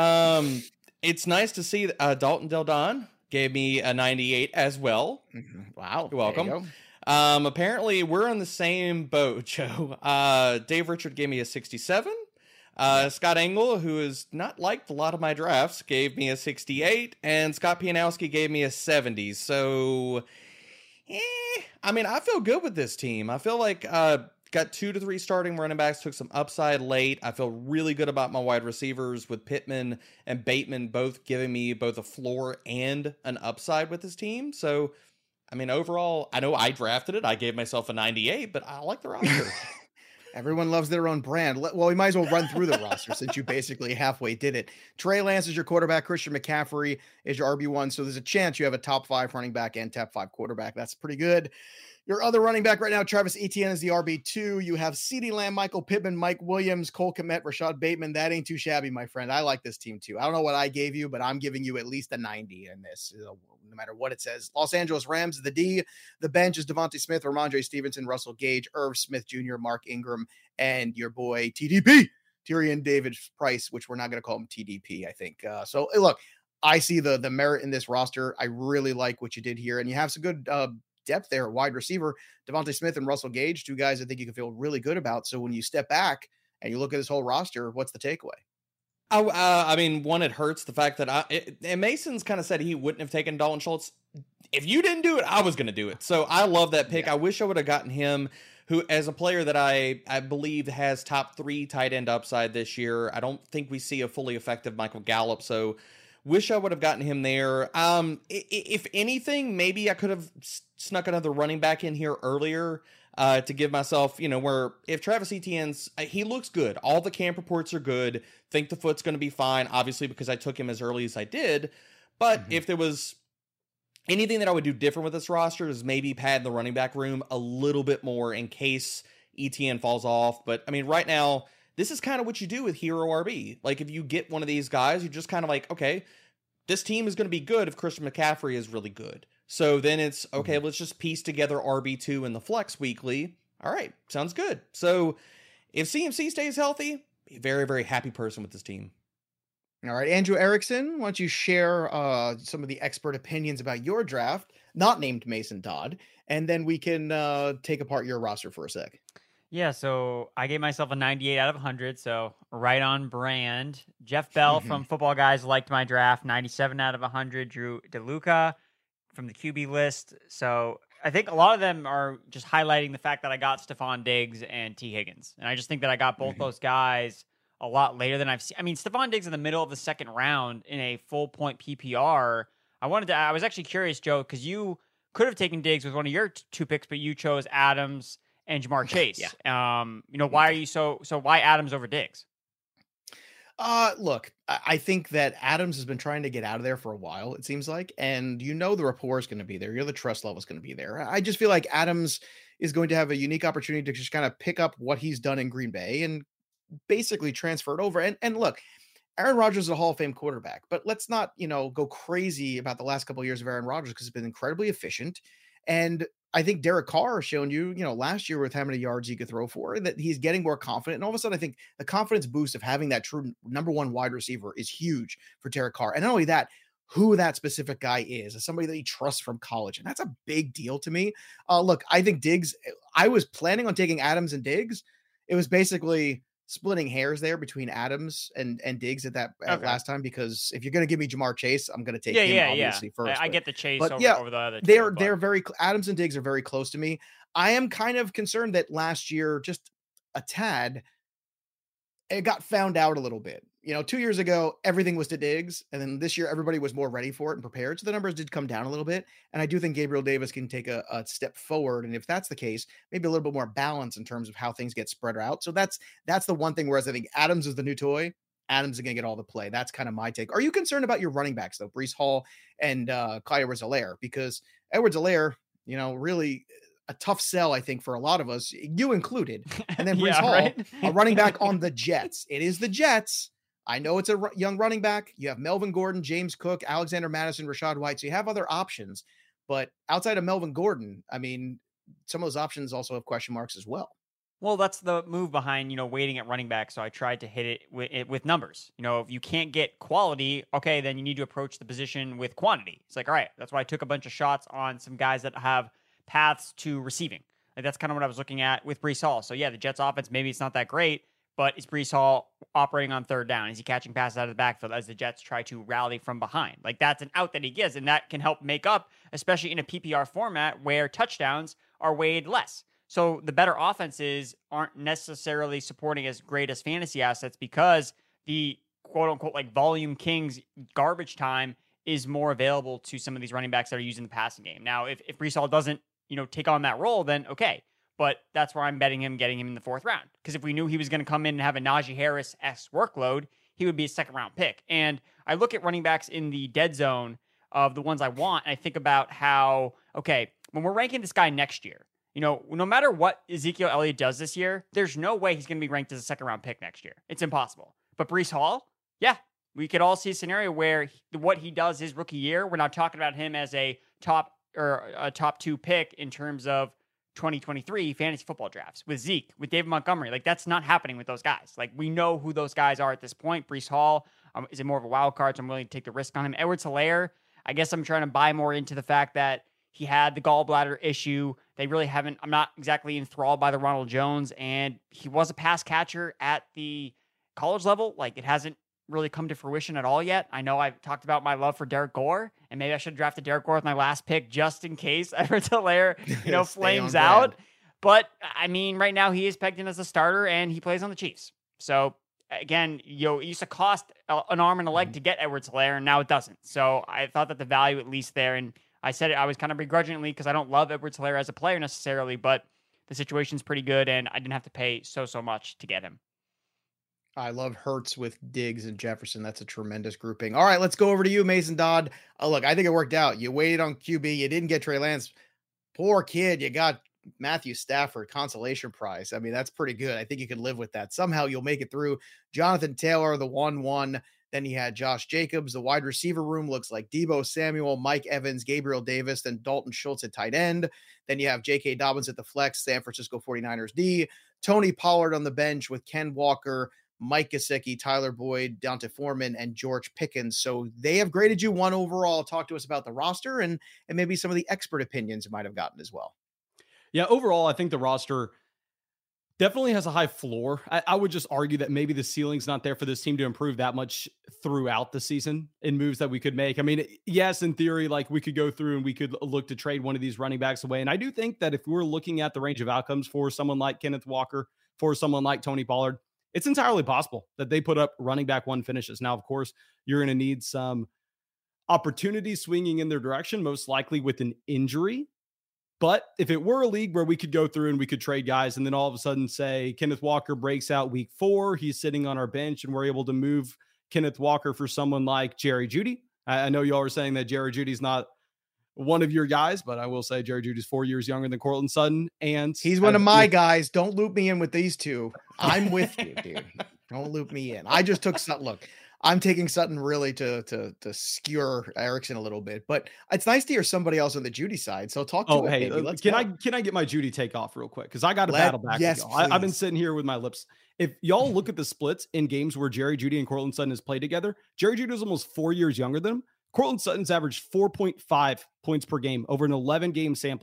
Um, it's nice to see uh, Dalton Del Don gave me a ninety-eight as well. Mm-hmm. Wow. You're welcome. You um, apparently we're on the same boat, Joe. Uh, Dave Richard gave me a sixty-seven. Uh, Scott Engel, who has not liked a lot of my drafts, gave me a sixty-eight, and Scott Pianowski gave me a seventy. So, eh, I mean, I feel good with this team. I feel like uh, got two to three starting running backs, took some upside late. I feel really good about my wide receivers with Pittman and Bateman both giving me both a floor and an upside with this team. So, I mean, overall, I know I drafted it. I gave myself a ninety-eight, but I like the roster. Everyone loves their own brand. Well, we might as well run through the roster since you basically halfway did it. Trey Lance is your quarterback. Christian McCaffrey is your R B one. So there's a chance you have a top five running back and top five quarterback. That's pretty good. Your other running back right now, Travis Etienne, is the R B two. You have CeeDee Lamb, Michael Pittman, Mike Williams, Cole Kmet, Rashad Bateman. That ain't too shabby, my friend. I like this team too. I don't know what I gave you, but I'm giving you at least a ninety in this, no matter what it says. Los Angeles Rams is the D. The bench is Devontae Smith, Ramondre Stevenson, Russell Gage, Irv Smith Junior, Mark Ingram, and your boy T D P, Tyrion David Price, which we're not going to call him T D P, I think. Uh, so look, I see the the merit in this roster. I really like what you did here, and you have some good uh, depth there at wide receiver. Devontae Smith and Russell Gage, two guys I think you can feel really good about. So when you step back and you look at this whole roster, what's the takeaway? Oh, uh, I mean, one, it hurts the fact that I, it, and Mason's kind of said he wouldn't have taken Dalton Schultz. If you didn't do it, I was going to do it. So I love that pick. Yeah. I wish I would have gotten him, who, as a player that I, I believe has top three tight end upside this year. I don't think we see a fully effective Michael Gallup. So wish I would have gotten him there. Um, if anything, maybe I could have snuck another running back in here earlier. Uh, to give myself, you know, where if Travis Etienne's, he looks good. All the camp reports are good. Think the foot's going to be fine, obviously, because I took him as early as I did. But mm-hmm. if there was anything that I would do different with this roster is maybe pad the running back room a little bit more in case Etienne falls off. But, I mean, right now, this is kind of what you do with Hero R B. Like, if you get one of these guys, you're just kind of like, okay, this team is going to be good if Christian McCaffrey is really good. So then it's, okay, let's just piece together R B two in the flex weekly. All right, sounds good. So if C M C stays healthy, be a very, very happy person with this team. All right, Andrew Erickson, why don't you share uh, some of the expert opinions about your draft, not named Mason Todd, and then we can uh, take apart your roster for a sec. Yeah, so I gave myself a ninety-eight out of one hundred, so right on brand. Jeff Bell mm-hmm. from Football Guys liked my draft, ninety-seven out of one hundred. Drew DeLuca from the Q B list. So I think a lot of them are just highlighting the fact that I got Stephon Diggs and T. Higgins. And I just think that I got both mm-hmm. those guys a lot later than I've seen. I mean, Stephon Diggs in the middle of the second round in a full point P P R. I wanted to, I was actually curious, Joe, because you could have taken Diggs with one of your t- two picks, but you chose Adams and Jamar Chase. yeah. Um, you know, why are you so, so why Adams over Diggs? Uh, look, I think that Adams has been trying to get out of there for a while, it seems like, and you know the rapport is going to be there. You know the trust level is going to be there. I just feel like Adams is going to have a unique opportunity to just kind of pick up what he's done in Green Bay and basically transfer it over. And, and look, Aaron Rodgers is a Hall of Fame quarterback, but let's not, you know, go crazy about the last couple of years of Aaron Rodgers because he's been incredibly efficient. And I think Derek Carr has shown you, you know, last year with how many yards he could throw for, and that he's getting more confident. And all of a sudden, I think the confidence boost of having that true number one wide receiver is huge for Derek Carr. And not only that, who that specific guy is, is somebody that he trusts from college. And that's a big deal to me. Uh, look, I think Diggs, I was planning on taking Adams and Diggs. It was basically splitting hairs there between Adams and and Diggs at that at Okay. last time, because if you're going to give me Jamar Chase, I'm going to take Yeah, him yeah, obviously yeah. first. I, I but- get the Chase but over, yeah, over the other. they're two, they're but- very cl- Adams and Diggs are very close to me. I am kind of concerned that last year, just a tad, it got found out a little bit. You know, two years ago, everything was to Diggs, and then this year, everybody was more ready for it and prepared. So the numbers did come down a little bit. And I do think Gabriel Davis can take a, a step forward. And if that's the case, maybe a little bit more balance in terms of how things get spread out. So that's that's the one thing. Whereas I think Adams is the new toy. Adams is going to get all the play. That's kind of my take. Are you concerned about your running backs though, Breece Hall and uh, Clyde Edwards-Helaire? Because Edwards-Helaire, you know, really a tough sell, I think, for a lot of us, you included. And then Breece Yeah, Hall, right? a running back on the Jets. It is the Jets. I know it's a r- young running back. You have Melvin Gordon, James Cook, Alexander Madison, Rashad White. So you have other options. But outside of Melvin Gordon, I mean, some of those options also have question marks as well. Well, that's the move behind, you know, waiting at running back. So I tried to hit it with, it with numbers. You know, if you can't get quality, okay, then you need to approach the position with quantity. It's like, all right, that's why I took a bunch of shots on some guys that have paths to receiving. Like that's kind of what I was looking at with Breece Hall. So yeah, the Jets offense, maybe it's not that great, but is Breece Hall operating on third down? Is he catching passes out of the backfield as the Jets try to rally from behind? Like that's an out that he gives, and that can help make up, especially in a P P R format where touchdowns are weighed less. So the better offenses aren't necessarily supporting as great as fantasy assets because the quote unquote like volume kings garbage time is more available to some of these running backs that are using the passing game. Now, if, if Breece Hall doesn't, you know, take on that role, then okay. But that's where I'm betting him, getting him in the fourth round. Because if we knew he was going to come in and have a Najee Harris-esque workload, he would be a second round pick. And I look at running backs in the dead zone of the ones I want, and I think about how, okay, when we're ranking this guy next year, you know, no matter what Ezekiel Elliott does this year, there's no way he's going to be ranked as a second round pick next year. It's impossible. But Breece Hall, yeah, we could all see a scenario where he, what he does his rookie year, we're not talking about him as a top or a top two pick in terms of twenty twenty-three fantasy football drafts with Zeke, with David Montgomery. Like that's not happening with those guys. Like we know who those guys are at this point. Breece Hall um, is it more of a wild card, so I'm willing to take the risk on him. Edwards-Helaire, I guess I'm trying to buy more into the fact that he had the gallbladder issue. They really haven't, I'm not exactly enthralled by the Ronald Jones, and he was a pass catcher at the college level. Like it hasn't really come to fruition at all yet. I know I've talked about my love for Derek Gore, and maybe I should have drafted Derek Gore with my last pick just in case Edwards-Helaire, you know, Stay flames on out. brand. But I mean, right now he is pegged in as a starter, and he plays on the Chiefs. So again, you know, it used to cost a- an arm and a leg Mhm. to get Edwards-Helaire, and now it doesn't. So I thought that the value at least there, and I said it, I was kind of begrudgingly because I don't love Edwards-Helaire as a player necessarily, but the situation's pretty good, and I didn't have to pay so, so much to get him. I love Hurts with Diggs and Jefferson. That's a tremendous grouping. All right, let's go over to you, Mason Dodd. Oh, look, I think it worked out. You waited on Q B. You didn't get Trey Lance. Poor kid. You got Matthew Stafford, consolation prize. I mean, that's pretty good. I think you can live with that. Somehow you'll make it through. Jonathan Taylor, the one one. Then you had Josh Jacobs. The wide receiver room looks like Deebo Samuel, Mike Evans, Gabriel Davis, then Dalton Schultz at tight end. Then you have J K. Dobbins at the flex, San Francisco forty-niners D. Tony Pollard on the bench with Ken Walker, Mike Gesicki, Tyler Boyd, Dante Foreman, and George Pickens. So they have graded you one overall. Talk to us about the roster and, and maybe some of the expert opinions you might have gotten as well. Yeah, overall, I think the roster definitely has a high floor. I, I would just argue that maybe the ceiling's not there for this team to improve that much throughout the season in moves that we could make. I mean, yes, in theory, like we could go through and we could look to trade one of these running backs away. And I do think that if we're looking at the range of outcomes for someone like Kenneth Walker, for someone like Tony Pollard, it's entirely possible that they put up running back one finishes. Now, of course, you're going to need some opportunities swinging in their direction, most likely with an injury. But if it were a league where we could go through and we could trade guys and then all of a sudden say Kenneth Walker breaks out week four, he's sitting on our bench and we're able to move Kenneth Walker for someone like Jerry Jeudy. I, I know y'all are saying that Jerry Judy's not one of your guys, but I will say Jerry Judy's four years younger than Cortland Sutton. And He's one of my guys. Don't loop me in with these two. I'm with you, dude. Don't loop me in. I just took Sutton. Look, I'm taking Sutton really to to to skewer Erickson a little bit, but it's nice to hear somebody else on the Judy side. So talk to Oh, it, hey, baby. uh, Let's can go. I can I get my Judy take off real quick? Because I got to Let- battle back. yes, with y'all. I, I've been please. sitting here with my lips. If y'all look at the splits in games where Jerry Judy and Cortland Sutton has played together, Jerry Judy is almost four years younger than him. Cortland Sutton's averaged four point five points per game over an eleven game sample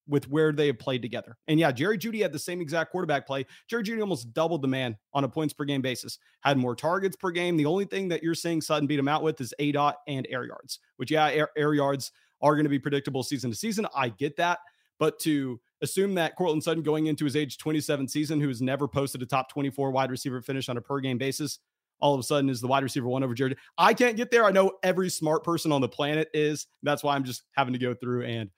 with where they have played together. And yeah, Jerry Jeudy had the same exact quarterback play. Jerry Jeudy almost doubled the man on a points per game basis, had more targets per game. The only thing that you're seeing Sutton beat him out with is A DOT and air yards, which yeah, air, air yards are going to be predictable season to season. I get that. But to assume that Courtland Sutton going into his age twenty-seven season, who has never posted a top twenty-four wide receiver finish on a per game basis, all of a sudden is the wide receiver one over Jared. I can't get there. I know every smart person on the planet is. That's why I'm just having to go through and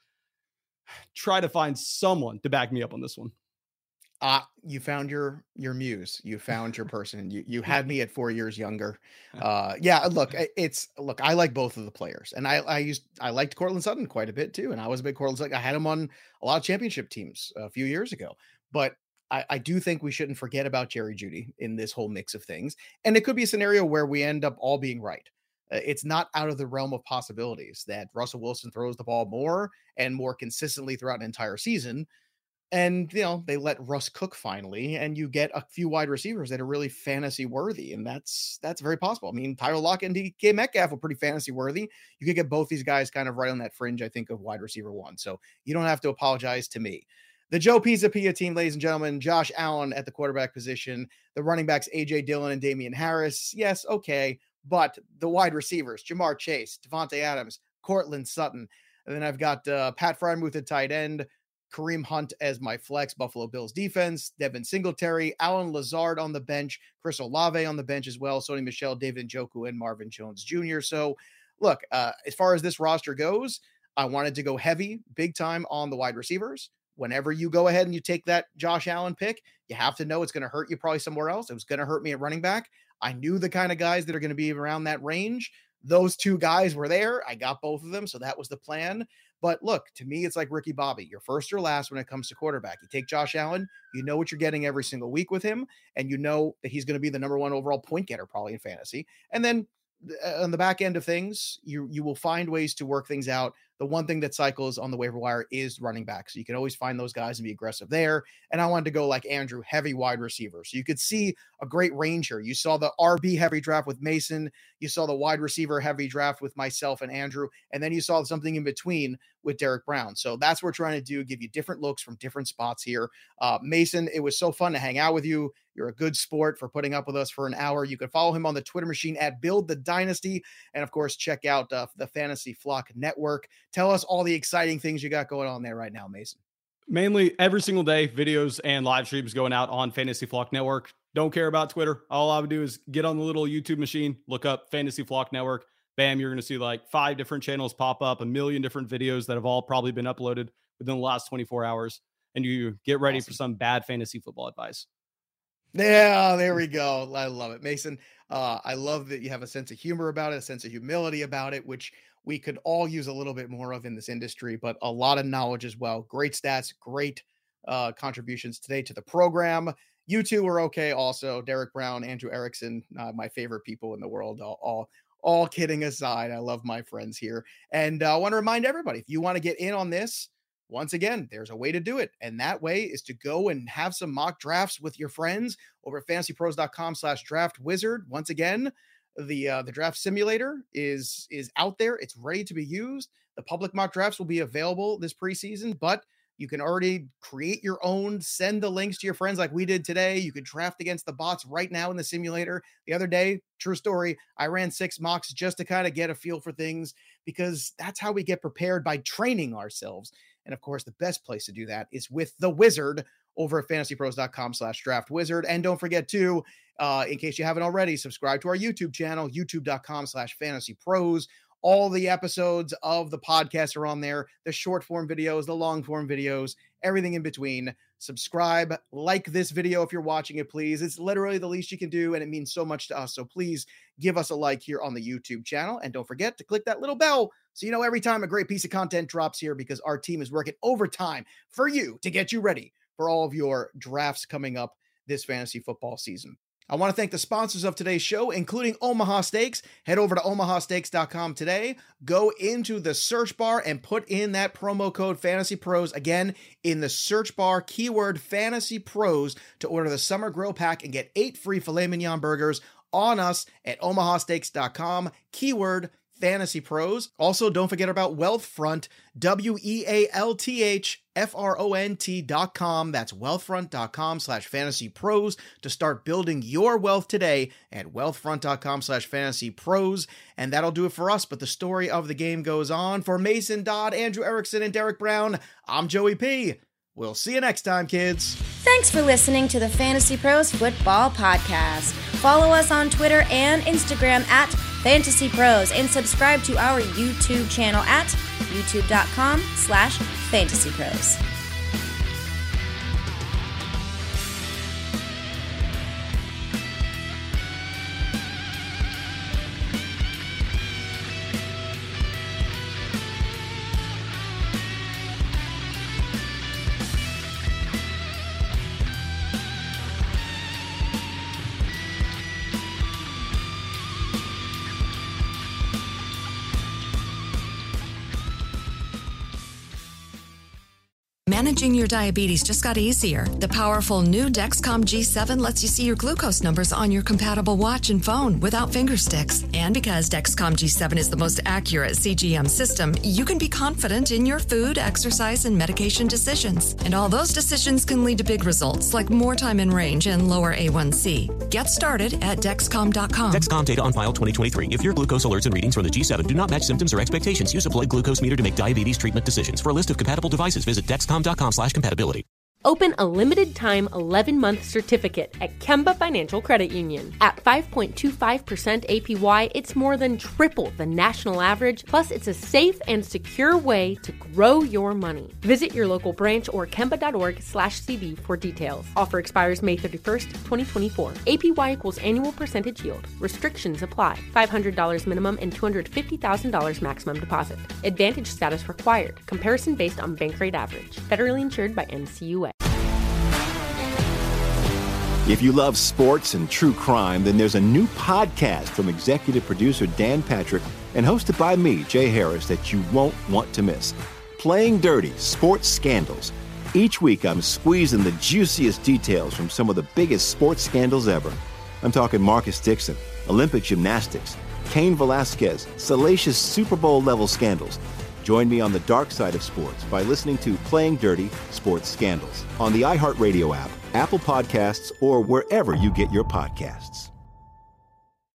try to find someone to back me up on this one. Uh, you found your your muse. You found your person. You you had me at four years younger. Uh, yeah. Look, it's look. I like both of the players, and I I used I liked Courtland Sutton quite a bit too, and I was a big Courtland Sutton. I had him on a lot of championship teams a few years ago, but I, I do think we shouldn't forget about Jerry Jeudy in this whole mix of things, and it could be a scenario where we end up all being right. Uh, it's not out of the realm of possibilities that Russell Wilson throws the ball more and more consistently throughout an entire season. And, you know, they let Russ cook finally, and you get a few wide receivers that are really fantasy worthy. And that's, that's very possible. I mean, Tyler Lockett and D K Metcalf are pretty fantasy worthy. You could get both these guys kind of right on that fringe, I think, of wide receiver one. So you don't have to apologize to me. The Joe Pisapia team, ladies and gentlemen, Josh Allen at the quarterback position, the running backs, A J Dillon and Damian Harris. Yes. Okay. But the wide receivers, Jamar Chase, Devontae Adams, Courtland Sutton. And then I've got uh, Pat Freiermuth at tight end, Kareem Hunt as my flex, Buffalo Bills defense, Devin Singletary, Alan Lazard on the bench, Chris Olave on the bench as well, Sony Michel, David Njoku, and Marvin Jones Junior So, look, uh, as far as this roster goes, I wanted to go heavy, big time on the wide receivers. Whenever you go ahead and you take that Josh Allen pick, you have to know it's going to hurt you probably somewhere else. It was going to hurt me at running back. I knew the kind of guys that are going to be around that range. Those two guys were there. I got both of them, so that was the plan. But look, to me, it's like Ricky Bobby. You're first or last when it comes to quarterback. You take Josh Allen, you know what you're getting every single week with him, and you know that he's going to be the number one overall point getter probably in fantasy. And then on the back end of things, you you will find ways to work things out. The one thing that cycles on the waiver wire is running back. So you can always find those guys and be aggressive there. And I wanted to go like Andrew, heavy wide receiver. So you could see a great range here. You saw the R B heavy draft with Mason. You saw the wide receiver heavy draft with myself and Andrew. And then you saw something in between with Derek Brown. So that's what we're trying to do, give you different looks from different spots here. Uh, Mason, it was so fun to hang out with you. You're a good sport for putting up with us for an hour. You can follow him on the Twitter machine at Build the Dynasty. And of course, check out uh, the Fantasy Flock Network. Tell us all the exciting things you got going on there right now, Mason. Mainly every single day, videos and live streams going out on Fantasy Flock Network. Don't care about Twitter. All I would do is get on the little YouTube machine, look up Fantasy Flock Network. Bam, you're going to see like five different channels pop up, a million different videos that have all probably been uploaded within the last twenty-four hours. And you get ready awesome. for some bad fantasy football advice. Yeah, there we go. I love it, Mason. Uh, I love that you have a sense of humor about it, a sense of humility about it, which we could all use a little bit more of in this industry, but a lot of knowledge as well. Great stats, great uh, contributions today to the program. You two were okay also. Derek Brown, Andrew Erickson, uh, my favorite people in the world, all, all all kidding aside. I love my friends here. And uh, I want to remind everybody, if you want to get in on this, once again, there's a way to do it. And that way is to go and have some mock drafts with your friends over at fantasypros.com slash draft wizard. Once again, the uh, the draft simulator is is out there. It's ready to be used. The public mock drafts will be available this preseason, but you can already create your own, send the links to your friends like we did today. You could draft against the bots right now in the simulator. The other day, true story, I ran six mocks just to kind of get a feel for things, because that's how we get prepared, by training ourselves. And of course, the best place to do that is with the Wizard over at fantasypros.com slash draft wizard. And don't forget to, uh, in case you haven't already, subscribe to our YouTube channel, youtube.com slash fantasy pros. All the episodes of the podcast are on there, the short form videos, the long form videos, everything in between. Subscribe, like this video if you're watching it, please. It's literally the least you can do, and it means so much to us. So please give us a like here on the YouTube channel. And don't forget to click that little bell so you know every time a great piece of content drops here, because our team is working overtime for you to get you ready for all of your drafts coming up this fantasy football season. I want to thank the sponsors of today's show, including Omaha Steaks. Head over to omaha steaks dot com today. Go into the search bar and put in that promo code FANTASYPROS. Again, in the search bar, keyword FANTASYPROS to order the Summer Grill Pack and get eight free filet mignon burgers on us at omaha steaks dot com. Keyword fantasy pros. Also, don't forget about Wealthfront, W E A L T H F R O N T dot com. That's wealthfront.com slash fantasy pros to start building your wealth today at wealthfront.com slash fantasy pros. And that'll do it for us. But the story of the game goes on. For Mason Dodd, Andrew Erickson, and Derek Brown, I'm Joey P. We'll see you next time, kids. Thanks for listening to the Fantasy Pros Football Podcast. Follow us on Twitter and Instagram at Fantasy Pros and subscribe to our YouTube channel at youtube.com slash Fantasy Pros. Managing your diabetes just got easier. The powerful new Dexcom G seven lets you see your glucose numbers on your compatible watch and phone without finger sticks. And because Dexcom G seven is the most accurate C G M system, you can be confident in your food, exercise, and medication decisions. And all those decisions can lead to big results like more time in range and lower A one C. Get started at Dexcom dot com. Dexcom data on file twenty twenty-three. If your glucose alerts and readings from the G seven do not match symptoms or expectations, use a blood glucose meter to make diabetes treatment decisions. For a list of compatible devices, visit Dexcom dot com slash compatibility. Open a limited-time eleven-month certificate at Kemba Financial Credit Union. At five point two five percent A P Y, it's more than triple the national average, plus it's a safe and secure way to grow your money. Visit your local branch or kemba.org slash CD for details. Offer expires May thirty-first, twenty twenty-four. A P Y equals annual percentage yield. Restrictions apply. five hundred dollars minimum and two hundred fifty thousand dollars maximum deposit. Advantage status required. Comparison based on bank rate average. Federally insured by N C U A. If you love sports and true crime, then there's a new podcast from executive producer Dan Patrick and hosted by me, Jay Harris, that you won't want to miss. Playing Dirty: Sports Scandals. Each week, I'm squeezing the juiciest details from some of the biggest sports scandals ever. I'm talking Marcus Dixon, Olympic gymnastics, Cain Velasquez, salacious Super Bowl-level scandals. Join me on the dark side of sports by listening to Playing Dirty: Sports Scandals on the iHeartRadio app, Apple Podcasts, or wherever you get your podcasts.